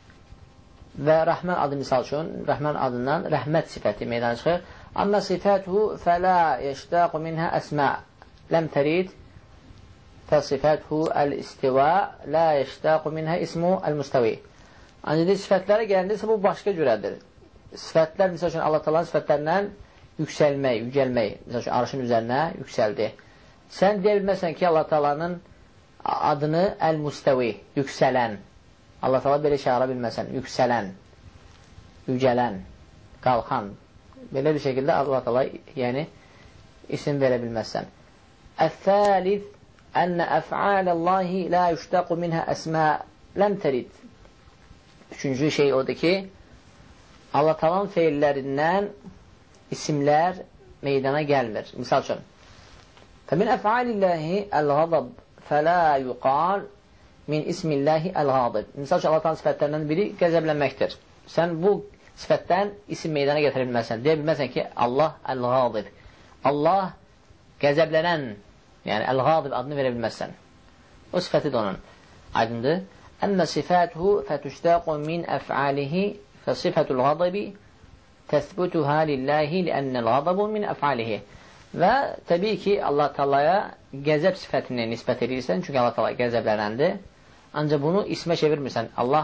Speaker 1: və Rəhmən adı misal üçün, Rəhmən adından rəhmət sifəti meydana çıxır. Amma sifətuhu fələ yəştəqu minhə əsmə ləm tərid fəsifətuhu əl-istiva lə yəştəqu minhə ismu əl-müstəvi. Ancaq sifətlərə gələndəsə bu başqa cürədir. Sifətlər, misal üçün, Allah Teala'nın sifətlərindən yüksəlmək, yücəlmək, misal üçün, arşın üzərinə yüksəldi. Sən deyə bilməsən ki, Allah Teala'nın adını Əl-Müstəvi, yüksələn. Allah Teala belə çağıra bilməsən, yüksələn, yücələn, qalxan. Belə bir şəkildə Allah Teala, yəni, isim verə bilməzsən. Əl-Thəlith, ənə əf'aləllahi lə yüştəqu minhə əsmə ləm tərid. Üçüncü şey odur ki, Allah Teala'nın feillərindən isimlər meydana gəlmir. Misal üçün, فَمِنْ أَفْعَالِ اللّٰهِ الْغَضَبْ فَلَا يُقَالْ مِنْ إِسْمِ اللّٰهِ الْغَضِبْ. Misal üçün, Allah Teala'nın sifətlərindən biri qəzəblənməkdir. Sən bu sifətdən isim meydana gətirə bilməzsən. Deyə bilməzsən ki, Allah Əl-Ғadib. Allah qəzəblənən, yəni Əl-Ғadib adını verə bilməzsən. O sifəti də onun. Aydındır. Əmmə sifətuhu fətüştəqu min əf'alihi fəsifətul ğadabi təsbutuhə lillahi liənnəl ğadabu min əf'alihi. Və təbii ki, Allah Teala'ya qəzəb sifətini nisbət edirsən, çünki Allah Teala qəzəblənəndir. Ancaq bunu ismə çevirmirsən. Allah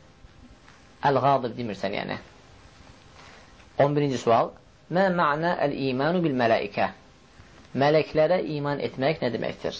Speaker 1: Əl-Ğadib demirsən, yəni. on birinci sual. Mə mə'nə əl-imanu bil-mələikə? Mələklərə iman etmək nə deməkdir?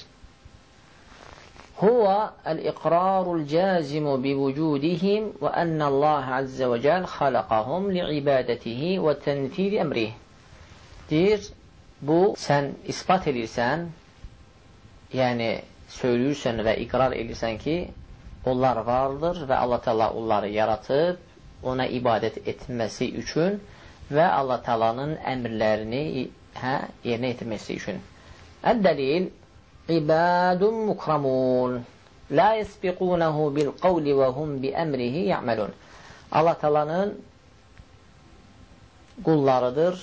Speaker 1: Huwa el-iqrarul cazimu bi vücudihim və ennəllaha azze və cəl xalaqahum li'ibadetihi və tənfidi əmrih. Deyir, bu sən ispat edirsən, yəni söyləyirsən və iqrar edirsən ki, onlar vardır və Allah Teala onları yaratıb, ona ibadət etməsi üçün və Allah Teala'nın əmrlərini hə, yerinə yetirməsi üçün. Əd-dəlil İbadun mukramun la yesbiqunahu bil qavli və hum bi əmrihi ya'malun. Allah Teala'nın
Speaker 2: qullarıdır.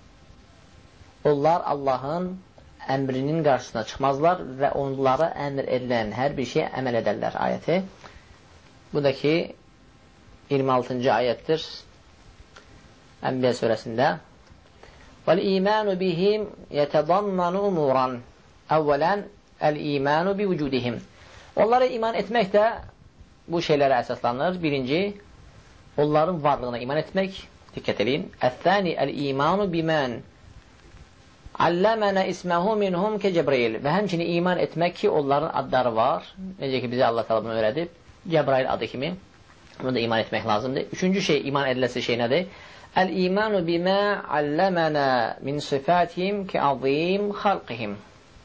Speaker 2: Onlar Allahın əmrinin qarşısına çıxmazlar və onlara əmr edilən hər bir şeyə əməl edərlər ayəti. Bu da ki iyirmi altıncı ayətdir Ənbiya surəsində. وَالْإِيمَانُ بِهِمْ يَتَضَمَّنُ أُمُورًا Əvvələn əl-imanu bi vücudihim. Onlara iman etmək də bu şeylərə əsaslanır. Birinci, onların varlığına iman etmək. Diqqət edin. Əth-thani əl-imanu bimən allamana isməhu minhum ke Cebrail. Və həmçinin iman etmək ki, onların adları var. Necə ki, bizə Allah təala bunu öyrədib. Cebrail adı kimi. Bunu da iman etmək lazımdır. Üçüncü şey, iman ediləsi şey nədir? Əl-imanu bimə allamana min sifatihim ke azim xalqihim.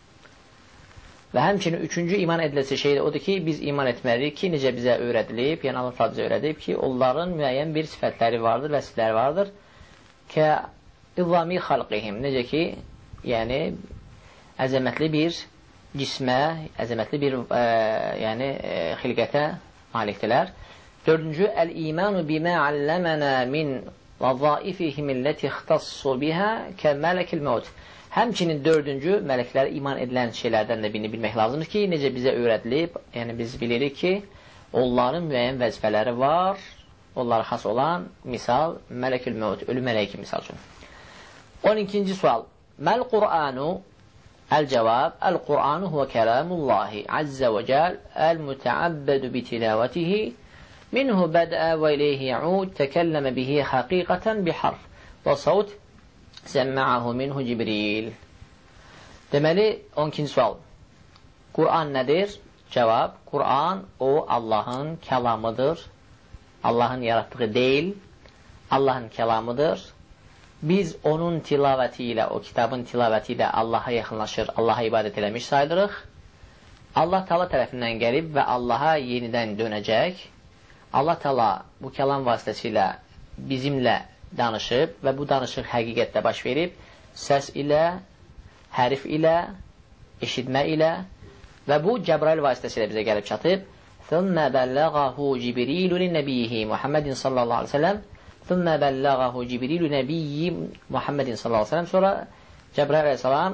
Speaker 2: Və həmçinin üçüncü iman ediləsi şey də odur ki, biz iman etməliyik ki, necə bizə öyrədilib, yəni Allah təala bizə öyrədib ki, onların müəyyən bir sifətləri vardır, vəsifləri vardır. Kə izami xalqihim, necə ki, yəni əzəmətli bir cismə, əzəmətli bir e, yəni e, xilqətə malikdirlər. Dördüncü, əl-imanu bimə allamana min vazaifihim illəti ixtassu biha kə mələkil məut. Həmçinin dördüncü, mələklərə iman edilən şeylərdən də birini bilmək lazımdır ki, necə bizə öyrədilib, yəni biz bilirik ki, onların müəyyən vəzifələri var, onlara xas olan, misal, mələkül məut, ölü mələyki misal üçün. on ikinci sual. Məl Qur'anu, əl-cavab, əl-Qur'anu huvə kələmullahi, əzzə və cəl, əl-mütəəbbədu bitilavatihi, minhu bədə və iləyhi ya'ud, təkəlləmə bihi xaqiqətən biharf və savt, səmma'ahu minhu Cibril. Deməli, on ikinci sual. Qur'an nədir? Cavab, Qur'an o Allahın kəlamıdır. Allahın yaratdığı deyil, Allahın kəlamıdır. Biz onun tilavəti ilə, o kitabın tilavəti ilə Allaha yaxınlaşır, Allaha ibadət eləmiş sayılırıq. Allah Taala tərəfindən gəlib və Allaha yenidən dönəcək. Allah Taala bu kəlam vasitəsilə bizimlə danışıb və bu danışıq həqiqətdə baş verib, səs ilə, hərif ilə, eşitmə ilə və bu Cəbrail vasitəsilə bizə gəlib çatıb. ثُمَّ بَلَّغَهُ جِبْرِيلُ لِنَبِيِّهِ مُحَمَّدٍ sallallahu aleyhi ve sellem ثُمَّ بَلَّغَهُ جِبْرِيلُ نَبِيِّ مُحَمَّدٍ sallallahu aleyhi ve sellem Sonra Cəbrail aleyhisselam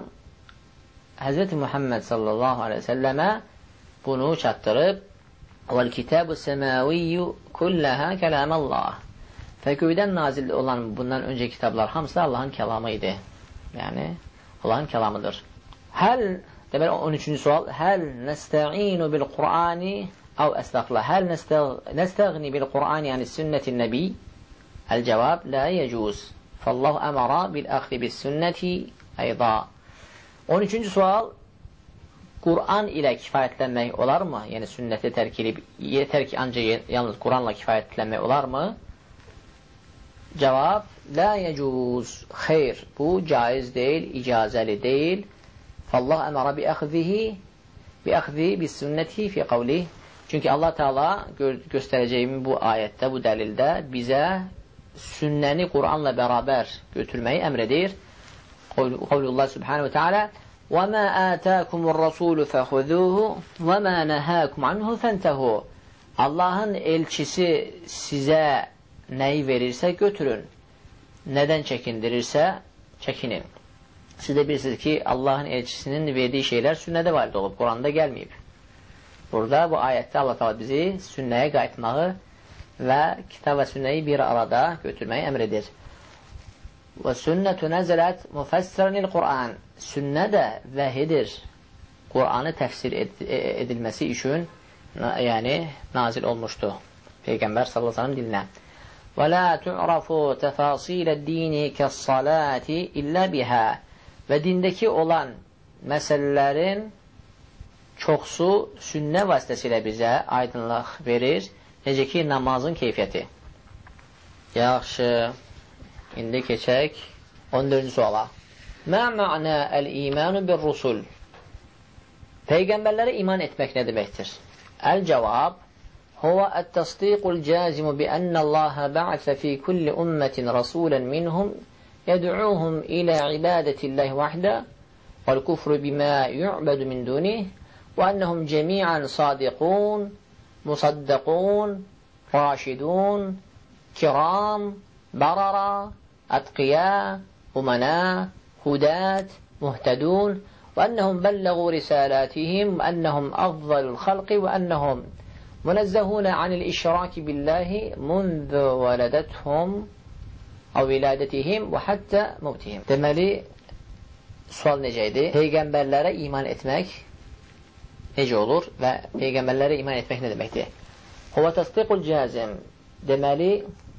Speaker 2: Hz. Muhammed sallallahu aleyhi ve sellemə bunu çatdırıb وَالْكِتَابُ السَّمَاوِيُّ كُلَّهَا كَلَامَ اللّٰهِ Və göydən nazil olan bundan öncə kitablar hamısı Allahın kəlamı idi. Yəni, Allahın kəlamıdır. Həl, deməli, on üçüncü sual, Həl nəstə'inu bil-Qur'ani Əv əstəqlə, həl nəstəğni bil-Qur'ani yəni sünnətin nəbi? Əl-cavab, lə yəcuz. Fallahu əmara bil-əxri bis-sünnəti əyda. on üçüncü sual, Qur'an ilə kifayətlənmək olarmı? Yəni, sünnəti tərk edib, yetər ki, ancaq yalnız Qur'anla kifayətlənmək olarmı? Cavab, lə yəcuz. Xeyr, bu caiz deyil, icazəli deyil. Fallahu əmara bi-əxzihi bi-əxzi bis-sünnəti fi qavlih. Çünki Allah Teala gö göstərəcəyim bu ayətdə, bu dəlildə bizə sünnəni Qur'anla bərabər götürməyi əmr edir. Qavlullah subhanahu wa ta'ala وَمَا آتَاكُمُ الرَّسُولُ فَخُذُوهُ وَمَا نَهَاكُمْ عَنْهُ فَانْتَهُ Allahın elçisi sizə nəyi verirsə götürün, nədən çəkindirirsə çəkinin. Siz də bilirsiniz ki, Allahın elçisinin verdiyi şeylər sünnədə varid olub, Quranda gəlməyib. Burada bu ayətdə Allah Teala bizi sünnəyə qayıtmağı və kitab və sünnəyi bir arada götürməyi əmr edir. Və sünnətü nəzələt müfəssirənil Qur'an. Sünnə də vəhidir. Qur'anı təfsir ed edilməsi üçün yəni nazil olmuşdu. Peyğəmbər sallallahu əleyhi və səlləm dilinə. Və la tu'rafu təfasiləd-dini kəs-salati illə biha. Və dindəki olan məsələlərin çoxsu sünnə vasitəsilə bizə aydınlıq verir. Necə ki, namazın keyfiyyəti. Yaxşı, indi keçək on dördüncü suala. Mə mə'nə əl-imanu bir-rusul? Peyğəmbərlərə iman etmək nə deməkdir? Əl-cavab Huvə ət-təsdiqul cəzimu bi-ənə Allaha ba'sə fi kulli ümmətin rasulan minhum yəd'uhum ilə ibadətilləhi vahdə vəl-kufru bimə yu'bədu min dunih və ənəhum cəmi'ən sadiqun musaddaqun raşidun kiram barara أتقياء أمناء هداة مهتدون وأنهم بلغوا رسالاتهم وأنهم أفضل الخلق وأنهم منزهون عن الإشراك بالله منذ ولدتهم أو ولادتهم وحتى موتهم. Deməli, sual necəydi? Peyğəmbərlərə iman etmək necə olur və Peyğəmbərlərə iman etmək nə deməkdir? Huvə təsdiqul cəzim. Deməli,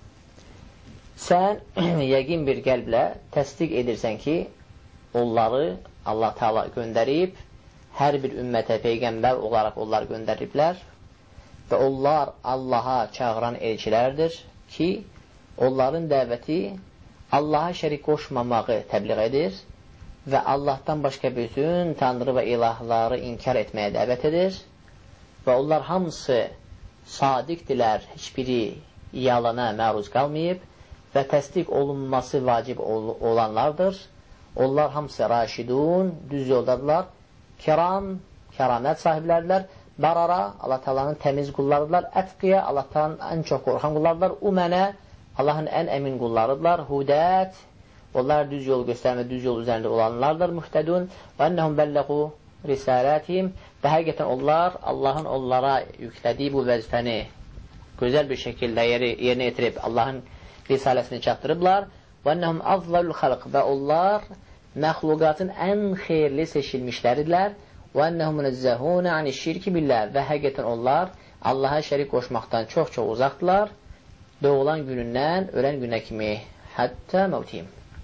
Speaker 2: sən yəqin bir qəlblə təsdiq edirsən ki, onları Allah Teala göndərib, hər bir ümmətə Peyğəmbər olaraq onlar göndəriblər və onlar Allaha çağıran elçilərdir ki, onların dəvəti Allaha şərik qoşmamağı təbliğ edir və Allahdan başqa bütün tanrı və ilahları inkar etməyə dəvət edir və onlar hamısı sadiqdilər, heç biri yalana məruz qalmayıb və təsdiq olunması vacib ol olanlardır. Onlar hamısı raşidun, düz yoldadırlar, kiram, kəramət sahiblərdirlər, barara, Allah Teala'nın təmiz qullarıdırlar, ətqiyə, Allah'tan ən çox qorxan qullarıdırlar, umənə, Allahın ən əmin qullarıdırlar, hudət, onlar düz yol göstərmə, düz yol üzərində olanlardır, mühtədun, və ennəhum bəlləqu risalətihim, və həqiqətən onlar, Allahın onlara yüklədiyi bu vəzifəni gözəl bir şəkildə yerinə yetirib, Allahın risaləsini çatdırıblar, və ennəhum afzalul xalq, və onlar məxluqatın ən xeyirli seçilmişləridirlər, və ennəhum münezzəhunə anişşirki billah, və həqiqətən onlar Allaha şərik qoşmaqdan çox-çox uzaqdırlar, doğulan günündən ölən günə kimi, hətta məvtihim.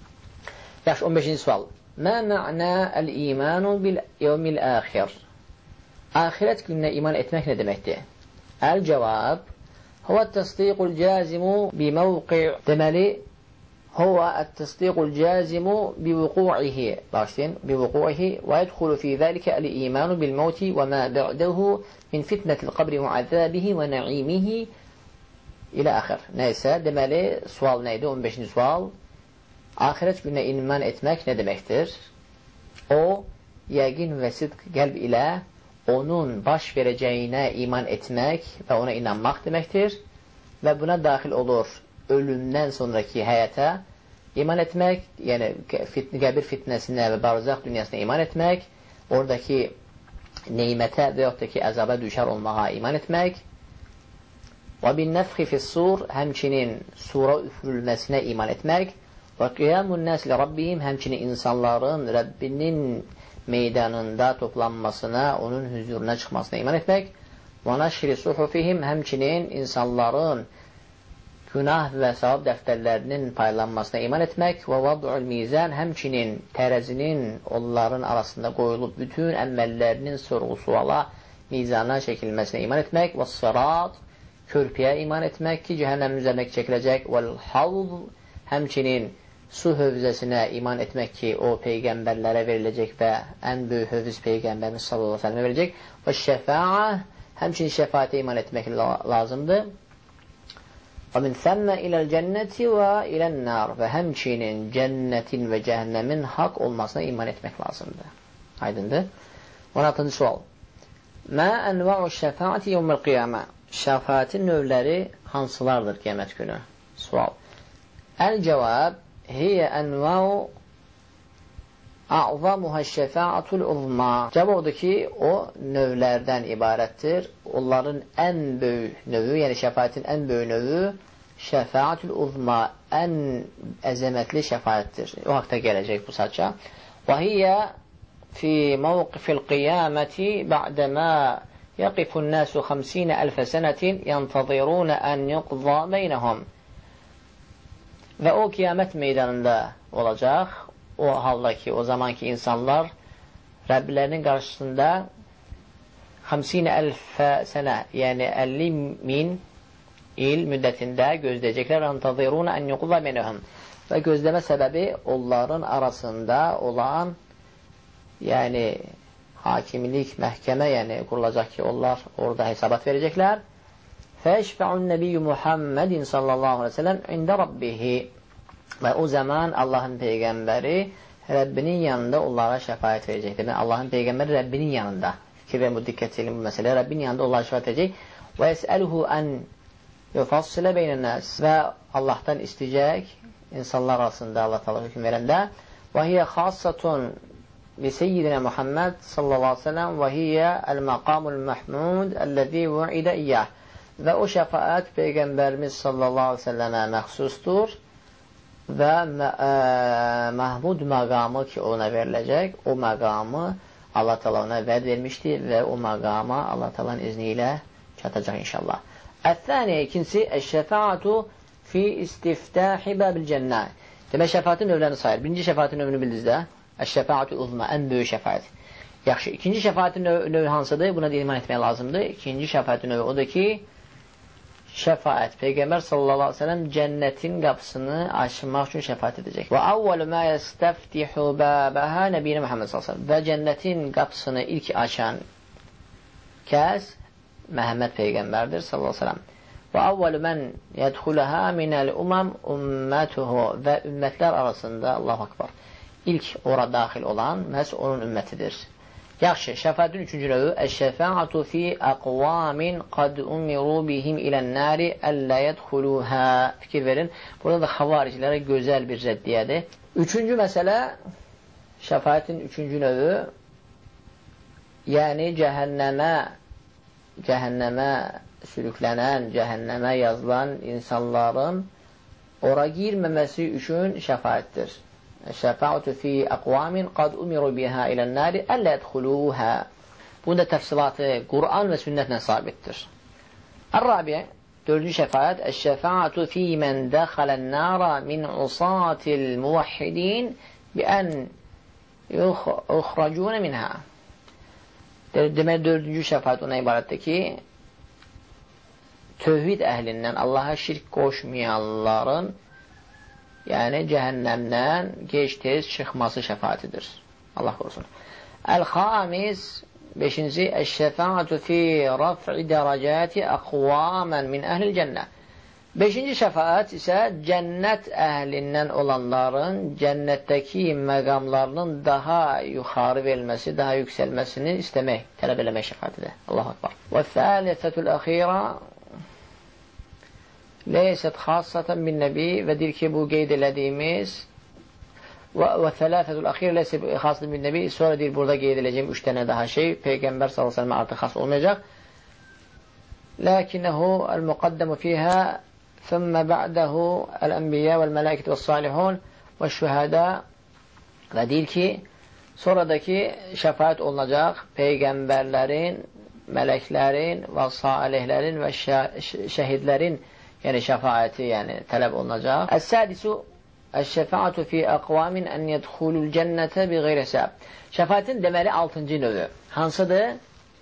Speaker 2: Yaxşı, on beşinci sual. Mə mə'nə əl-imanu bil-yevmil əxir? Axirət gününə iman etmək nə deməkdir? Əl-cavab, huvə təsdiqul cəzimu bi-məvqi. Deməli, huvə təsdiqul cəzimu bi-vuqu'ihi. Başlayın, bi-vuqu'ihi və yədxulu fi zəlikə əl-imanu bil-mevti və mə bə'dəhu min fitnətil qabri və əzəbihi və nə'imihi ilə axır. Nəysə, deməli, sual neydi? on beşinci sual. Axirət gününə iman etmək nə deməkdir? O, yəqin və sidq qəlb ilə onun baş verəcəyinə iman etmək və ona inanmaq deməkdir. Və buna daxil olur ölümdən sonraki həyata iman etmək, yəni fit qəbir fitnəsinə və barzaq dünyasına iman etmək, oradakı neymətə və yaxud da ki, əzaba düşər olmağa iman etmək, və bin-nəfxi fis-sur, həmçinin sura üfürülməsinə iman etmək, və qiyamun nəs li rabbihim, həmçinin insanların Rəbbinin meydanında toplanmasına, onun hüzuruna çıxmasına iman etmək, və nəşri suhufihim, həmçinin insanların günah və savab dəftərlərinin paylanmasına iman etmək, və vədu'ul mizan, həmçinin tərəzinin onların arasında qoyulub bütün əməllərinin sorğu-suala mizana çəkilməsinə iman etmək, və sırat, körpüyə iman etmək ki, cəhənnəmin üzərinə çəkiləcək, vəl-havz, həmçinin su hövzəsinə iman etmək ki, o peyğəmbərlərə veriləcək və ən böyük hövz peyğəmbərimiz sallallahu aleyhi ve sellemə veriləcək, və şəfa'a, həmçinin şəfaətə iman etmək lazımdır, və min səmmə iləl cənnəti və ilən-nar, və həmçinin cənnətin və cəhənnəmin haqq olmasına iman etmək lazımdır. Aydındır. on altıncı sual. Mə ənva'u şəfaəti yevməl qiyamə? Şəfaatin növləri hansılardır qiyamət günü? Sual. Əl-cavab, hiyə ənva'u a'zamuhə şəfaatul uzma. Cavab odur ki, o növlərdən ibarətdir. Onların ən böyük növü, yəni şəfaatin ən böyük növü şəfaatul uzma, ən əzəmətli şəfaatdir. O haqda gələcək bu saatca. Və hiyə fi mevqifil qiyaməti ba'dəmə يقف الناس خمسين ألف سنة ينتظرون أن يقضى بينهم. Və o qiyamət meydanında olacaq, o halda ki, o zaman ki insanlar Rəblərinin qarşısında xəmsin əlfə sənə, yəni əlli min il müddətində gözləyəcəklər, yantaziruna an yuqda beynəhum. Və gözləmə səbəbi onların arasında olan, yəni hakimlik, məhkəmə, yəni qurulacaq ki, onlar orada hesabat verəcəklər. Fəşfə'un nəbiyyü Muhammedin sallallahu aleyhi ve sellem ində rabbihi. Və o zaman Allahın Peyğəmbəri Rəbbinin yanında onlara şəfayət verəcək. Demək, Allahın Peyğəmbəri Rəbbinin yanında. Fikir və bu diqqət edin bu məsələ. Rəbbinin yanında onlara şəfayət verəcək. Və yəsəluhu ən yufassilə beynən nəs. Və Allahdan istəyəcək, insanlar arasında Allah Teala hüküm verəndə və hiyə xassatun bi seyyidina Muhammed sallallahu aleyhi ve sellem və hiyə el-maqamul mahmud əlləzi vu'idə iyyah. Və o şəfaət Peyğəmbərimiz sallallahu aleyhi ve sellemə məxsusdur və Mahmud məqamı ki ona veriləcək, o məqamı Allah Teala ona vəd vermişdir və o məqama Allah Teala'nın izni ilə çatacaq inşallah. Əth-thaniyə, ikincisi, əş-şəfaatu fi istiftahi bəbil cənnə. Demək, şəfaətin növlərini sayır. Birinci şəfaətin növünü bildiniz də, əş-şəfaatu uzma, ən böyük şəfaət. Yaxşı, ikinci şəfaətin növü, növü hansıdır? Buna da iman etmək lazımdır. İkinci şəfaətin növü odur ki, şəfaət. Peyğəmbər sallallahu aleyhi ve sellem cənnətin qapısını açmaq üçün şəfaət edəcək. Və avvalu mə yəstəftihu bəbəhə Nəbiyyina Muhammed sallallahu aleyhi ve sellem. Və cənnətin qapısını ilk açan kəs Məhəmməd Peyğəmbərdir sallallahu aleyhi ve sellem. Və avvalu mən yədxuləhə minəl umam ümmətuhu. Və ümmətlər arasında, Allahu Akbar, ilk ora daxil olan məhz onun ümmətidir. Yaxşı, şəfaətin üçüncü növü əş-şəfaatu fi əqvamin qad umiru bihim ilən-nari əllə yədxuluhə. Fikir verin, burada da xavaricilərə gözəl bir rəddiyədir. Üçüncü məsələ, şəfaətin üçüncü növü, yəni cəhənnəmə, cəhənnəmə sürüklənən, cəhənnəmə yazılan insanların ora girməməsi üçün şəfaətdir. Şəfaatu fi əqvamin qad umiru biha ilən-nari əllə yədxuluhə. Bunun da təfsilatı Qur'an və sünnətlə sabitdir. Ər-rabiə, dördüncü şəfaət, əş-şəfaatu fi mən dəxələn-nara min usatil muvahhidin bi ən yuxracunə minhə. Demək, dördüncü şəfaət ona ibarətdir ki, tövhid əhlindən, Allaha şirk qoşmayanların, yəni cəhənnəmdən gec-tez çıxması şəfaətidir. Allah qorusun. Əl-xamis, beşinci, əş-şəfaatu fi raf'i dərəcəti əqvamən min əhlil cənnə. Beşinci şəfaət isə cənnət əhlindən olanların cənnətdəki məqamlarının daha yuxarı verilməsi, daha yüksəlməsini istəmək, tələb eləmək şəfaətidir. Allah Akbar. Və thəlithətul əxira leysət xassatan bin nəbi və deyir ki, bu qeyd elədiyimiz və thələfətul əxir leysət xassatan bin nəbi, sonra deyir, burada qeyd eləyəcəyim üç dənə daha şey, Peyğəmbər sallallahu əleyhi və səlləm artıq xas olmayacaq. Lakinəhu əl-müqaddəmu fiyhə thumma ba'dahu əl-ənbiyyə vəl-mələkət vəs-salihun və-şühədə və deyir ki, sonradakı şəfaət olunacaq Peyğəmbərlərin, mələklərin və salihlərin və şəhidlərin, yəni şəfaəti, yəni tələb olunacaq. Əs-sədisu əş-şəfaatu fi əqvamin ən yədxulul cənnətə bi qeyri həsab. Şəfaətin deməli altıncı növü hansıdır?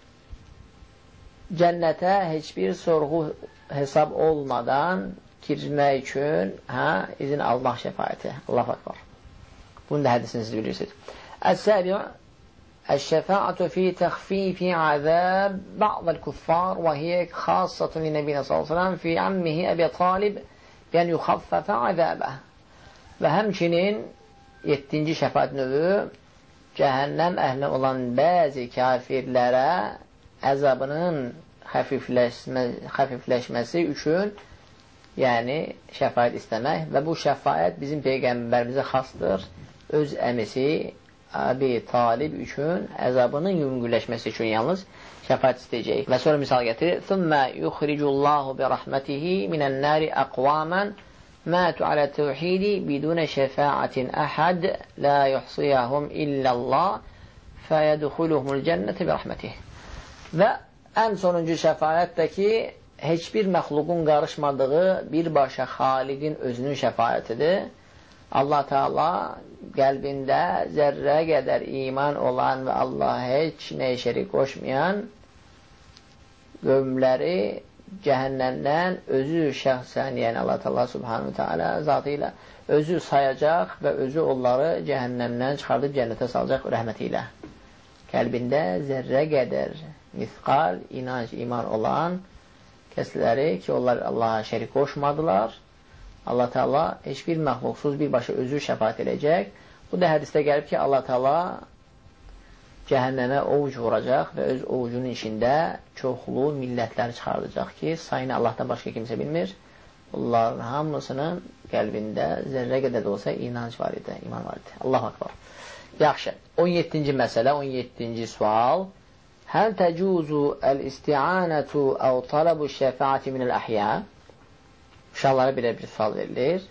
Speaker 2: Cənnətə heç bir sorğu hesab olmadan girmək üçün hə, izin almaq şəfaəti. Allah Akbar. Bunu da hədisini siz bilirsiniz. Əs-səbiu əş-şəfaatu fi təxfifi əzəb bə'dəl kuffar və hiyə xassatun li-nəbiyyina sallallahu əleyhi və səlləm fi ammihi Əbi Talib bən yuxaffəfə əzəbəh. Və həmçinin yeddinci şəfaət növü cəhənnəm əhli olan bəzi kafirlərə əzabının xəfifləşmə, xəfifləşməsi üçün yəni şəfaət istəmək və bu şəfaət bizim Peyğəmbərimizə xasdır. Öz əmisi Əbi Talib üçün əzabının yüngülləşməsi üçün yalnız şəfaət istəyəcək. Və sonra misal gətirir. ثُمَّ يُخْرِجُ اللّٰهُ بِرَحْمَتِهِ مِنَ النَّارِ أَقْوَامًا مَاتُوا عَلَى التَّوْحِيدِ بِدُونَ شَفَاعَةٍ أَحَدٍ لَا يُحْصِيَهُمْ إِلَّا اللّٰهُ فَيَدْخُلُهُمُ الْجَنَّةِ بِرَحْمَتِهِ. Və ən sonuncu şəfaətdəki heç bir məxluqun qarışmadığı birbaşa Xaliqin özünün şəfaətidir. Allah Teala qəlbində zərrə qədər iman olan və Allaha heç nəyə şərik qoşmayan qövmləri cəhənnəmdən özü şəxsən, yəni Allah Teala Subhanahu Teala zatı ilə özü sayacaq və özü onları cəhənnəmdən çıxardıb cənnətə salacaq rəhməti ilə. Qəlbində zərrə qədər misqal, inanc, iman olan kəsləri ki, onlar Allaha şərik qoşmadılar. Allah Teala heç bir məxluqsuz birbaşa özü şəfaət edəcək. Bu da hədisdə gəlib ki, Allah Teala cəhənnəmə ovuc vuracaq və öz ovucunun içində çoxlu millətləri çıxardacaq ki, sayını Allahdan başqa kimsə bilmir. Bunların hamısının qəlbində zərrə qədər də olsa inanc var idi, iman var idi. Allahu akbar. Yaxşı. on yeddinci məsələ, on yeddinci sual. Həl təcuzu əl-isti'anətu əv talabu şəfaati minəl əhya? Uşaqlara belə bir sual verilir.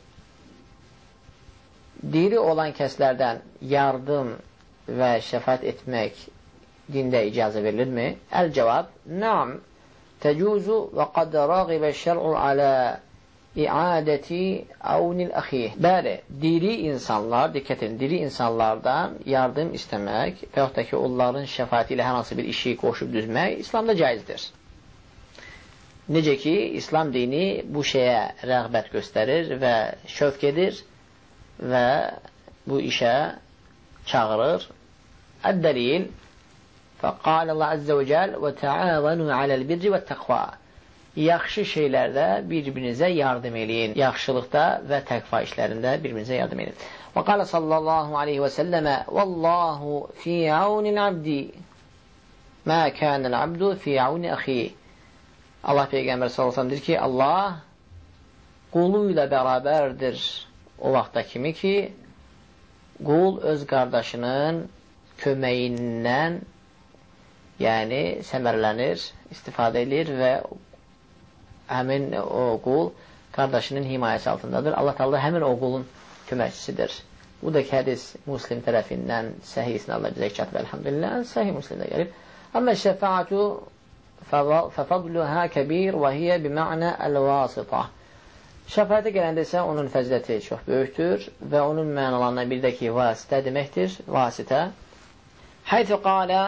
Speaker 2: Diri olan kəslərdən yardım və şəfaət etmək dində icazə verilirmi? Əl-cavab, naam, təcuzu və qad rəğibə şər'u alə İadəti avnil əxih. Bəli, diri insanlar, diqqət edin, diri insanlardan yardım istəmək və yaxud da ki, onların şəfaəti ilə hər hansı bir işi qoşub düzmək İslamda caizdir. Necə ki, İslam dini bu şeyə rəğbət göstərir və şövq edir və bu işə çağırır. Əd-dəlil fəqalə Allah əzzə və cəl və təavənu aləl-birri və təqva. Yaxşı şeylərdə bir-birinizə yardım eləyin. Yaxşılıqda və təqva işlərində bir-birinizə yardım eləyin. Və qalə sallallahu aleyhi və səlləmə Vallahu fi avnil abdi mə kənəl abdu fi avni əxi. Allah Peyğəmbər sallallahu aleyhi və səlləmdir ki, Allah qulu ilə bərabərdir o vaxtda kimi ki, qul öz qardaşının köməyindən yəni səmərlənir, istifadə edir və həmin o qul qardaşının himayəsi altındadır. Allah Teala həmin o qulun köməkçisidir. Bu da ki, hədis Muslim tərəfindən səhih isnadla bizə çatıb, elhamdülillah, səhih Muslimdə gəlib. Amma şəfaatu fəfadluha kəbir və hiyə bimə'nə əl-vasita. Şəfaətə gələndə isə onun fəziləti çox böyükdür və onun mənalarından bir də ki, vasitə deməkdir, vasitə. Haythu qalə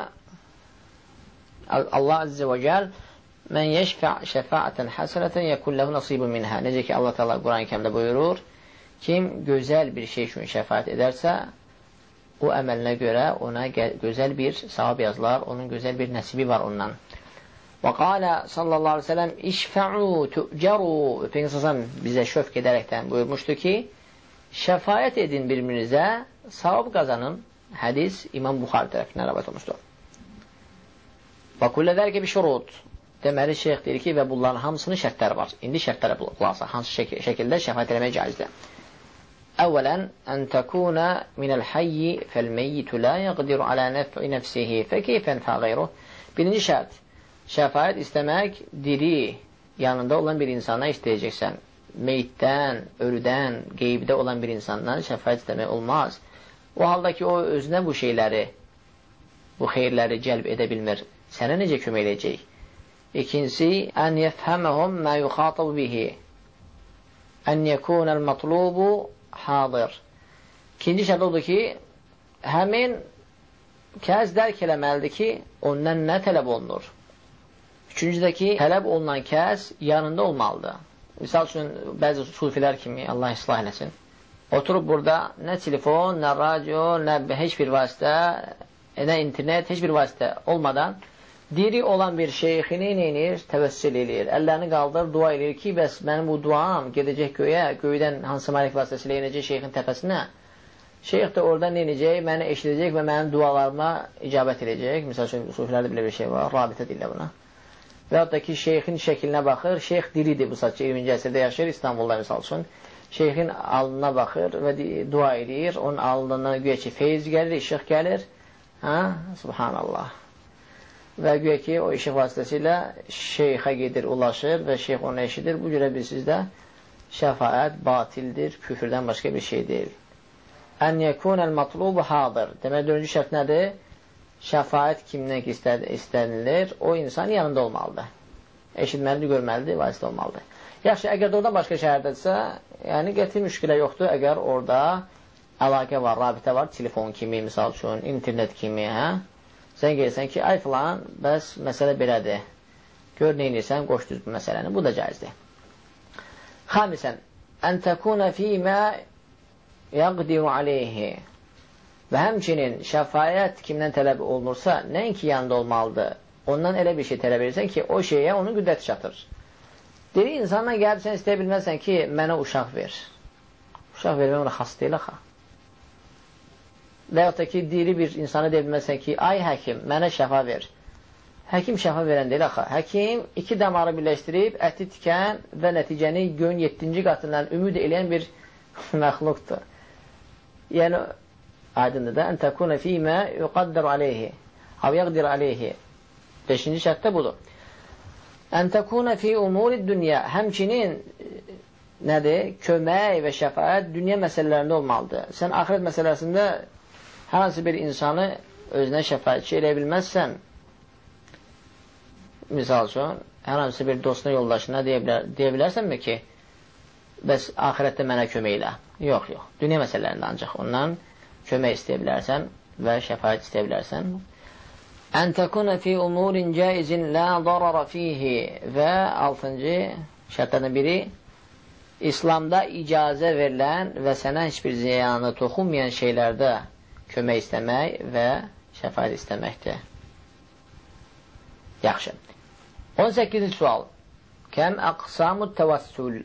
Speaker 2: Allah Azze və Cəl Mən yeşfə' şəfaətən həsənətən yəkun ləhu nasibun minhə. Necə ki, Allah Teala Quran-ı Kərimdə buyurur, kim gözəl bir şey üçün şəfaət edərsə, o əməlinə görə ona gözəl bir savab yazılar, onun gözəl bir nəsibi var ondan. Və qalə sallallahu aleyhi ve sellem İşfə'u tü'cəru. Peyğəmbər bizə şövq edərəkdən buyurmuşdu ki, şəfaət edin bir-birinizə, savab qazanın. Hədis İmam Buxari tərəfindən rəvayət olmuşdur. Və kullə zəlikə bi şurut. Deməli, şeyx deyir ki, və bunların hamısının şərtləri var. İndi şərtlərə qulaqsa, hansı şək şəkildə şəfaət eləmək caizdir. Əvvələn, ən təkuna minəl hayyi fəl-meyyitü la yəqdiru alə nəf'i nəfsihi fəkeyfən fə qeyruh. Birinci şərt, şəfaət istəmək diri yanında olan bir insana istəyəcəksən. Meyitdən, ölüdən, qeybdə olan bir insandan şəfaət istəmək olmaz. O halda ki, o özünə bu şeyləri, bu xeyirləri cəlb edə bilmir. Sənə necə kömək edəcək? İkincisi, ən yəfhəməhum mə yuxatabu bihi. Ən yəkunəl matlubu hadir. İkinci şərt odur ki, həmin kəs dərk eləməlidir ki, ondan nə tələb olunur? Üçüncüdəki, tələb olunan kəs yanında olmalıdır. Misal üçün, bəzi sufilər kimi, Allah islah eləsin, oturub burada nə telefon, nə radio, nə heç bir vasitə, nə internet, heç bir vasitə olmadan diri olan bir şeyxini neyinir? Təvəssül edir. Əllərini qaldır, dua edir ki, bəs mənim bu duam gedəcək göyə, göydən hansı malik vasitəsilə inəcək şeyxin təpəsinə. Şeyx də oradan neyinəcək, məni eşidəcək və mənim dualarıma icabət edəcək. Misal üçün, sufilərdə belə bir şey var, rabitə deyirlər buna. Və yaxud da ki, şeyxin şəklinə baxır, şeyx diridir bu saat, iyirminci əsrdə yaşayır, İstanbulda misal üçün. Şeyxin alnına baxır və dua edir, onun alnına güya ki, feyz gəlir, işıq gəlir. Ha? Subhanallah. Və güya ki, o işıq vasitəsilə şeyxə gedir, ulaşır və şeyx onu eşidir. Bu cürə bilirsizdə şəfaət batildir, küfürdən başqa bir şey deyil. Ən yəkunəl matlubu hadir. Demək, dördüncü şərt nədir? Şəfaət kimdən ki istənilir, o insan yanında olmalıdır. Eşitməlidir, görməlidir, vasitə olmalıdır. Yaxşı, əgər də oradan başqa şəhərdədirsə, yəni qəti müşkilə yoxdur, əgər orada əlaqə var, rabitə var, telefon kimi, misal üçün, internet kimi, hə? Sən gelirsən ki, ay filan, bəs məsələ belədir. Gör, neynirsən, qoş düz bu məsələni. Bu da caizdir. Xamisən, ən təkuna fīmə yəqdiru aleyhi. Və həmçinin şəfayət kimdən tələb olunursa, nəinki yanında olmalıdır. Ondan elə bir şey tələb edirsən ki, o şeyə onun qüddəti çatır. Diri insanla gəlib sən istəyə bilməzsən ki, mənə uşaq ver. Uşaq vermək ona xas deyil, axı. Və yaxud da ki, diri bir insana deyə bilməzsən ki, ay həkim, mənə şəfa ver. Həkim şəfa verən deyil axı. Həkim iki damarı birləşdirib, əti tikən və nəticəni göyün yeddinci qatından ümid eləyən bir məxluqdur. Yəni, aydındır da, ən təkuna fīmə yuqaddar aleyhi, av yaqdir aleyhi. Beşinci şərtdə budur. Ən təkuna fī umurid dünya, həmçinin nədir? Kömək və şəfaət dünya məsələlərində olmalıdır. Sən axirət məsələsində hər hansı bir insanı özünə şəfaətçi eləyə bilməzsən, misal üçün, hər hansı bir dostuna, yoldaşına deyə, bilər, deyə bilərsənmi ki, bəs axirətdə mənə kömək elə? Yox, yox. Dünya məsələlərində ancaq ondan kömək istəyə bilərsən və şəfaət istəyə bilərsən. Ən təkuna fi umurin caizin la darara fihi və altıncı şərtlərdən biri İslamda icazə verilən və sənə heç bir ziyanı toxunmayan şeylərdə kömək istəmək və şəfaət istəməkdir. Yaxşı. on səkkizinci sual. Kəm əqsamut təvəssül.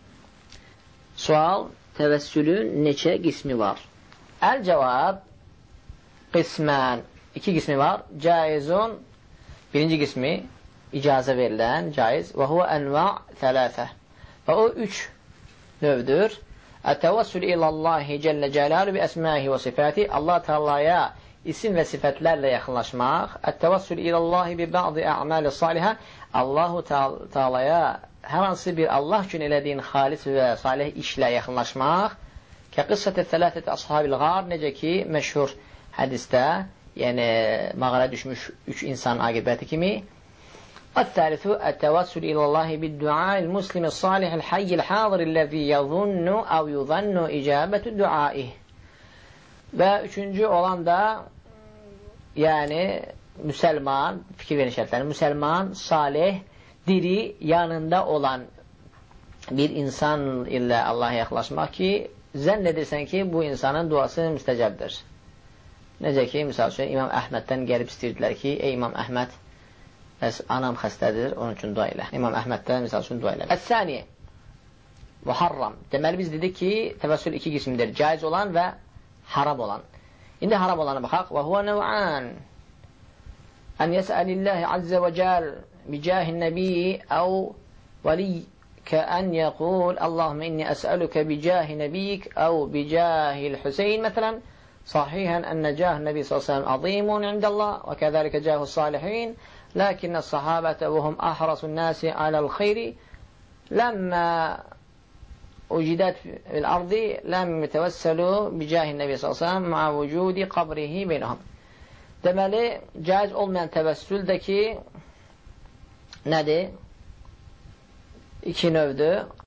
Speaker 2: Sual, təvəssülün neçə qismi var? Əl-cavab, qismən, iki qismi var. Caizun, birinci qismi, icazə verilən, caiz. Və huvə ənva' thələfə. Və o üç növdür. Ət-təvəssül ilallahi cəllə cəlalu bi əsməhi və sifəti. Allah Teala'ya isim və sifətlərlə yaxınlaşmaq. Ət-təvəssül ilallahi bi bə'di ə'məli salihə. Allahu Teala'ya hər hansı bir Allah üçün elədiyin xalis və salih işlə yaxınlaşmaq. Kə qıssətə thələthət əshabil qar, necə ki, məşhur hədisdə, yəni mağara düşmüş üç insan aqibəti kimi. Ət-thəlithü ət-təvəssül ilallahi bid-du'a'il muslimi salihil hayyil hadiril-ləzi yazunnu əv yuzannu icabətü du'aih. Və üçüncü olan da, yəni, müsəlman, fikir verin şərtləri, müsəlman, salih, diri, yanında olan bir insan ilə Allah'a yaxlaşmaq ki, zənn edirsən ki, bu insanın duası müstəcəbdir. Necə ki, misal üçün, İmam Əhməddən gəlib istəyirdilər ki, ey İmam Əhməd, bəs anam xəstədir, onun üçün dua elə. İmam Əhməddən, misal üçün, dua elə. Əs-saniyə, muharram. Deməli, biz dedik ki, təvəssül iki qismdir, caiz olan və haram olan. İndi haram olana baxaq. Və huvə nəv'an. Ən yəsəlilləhi azzə və cəl bicəhin nəbiyyi əv vəliy kəən yəqul Allahümə inni əsəlükə bicəhi nəbiyyik əv bicəhil Hüseyin məsələn sahihən ənə cəhü nəbi sallallahu aleyhi ve sellem azimun indəllah və kəzəlikə cəhü salihin lakinnə sahabətə və hum ahrasun nəsi aləl xeyri ləmmə ucidat fil ardı ləm mütəvəssəlu bicəhin nəbi sallallahu aleyhi ve sellem ma'a vücudi qabrihi beynəhəm. Deməli, caiz olmayan təvəssül də ki, nədir? İki növdür.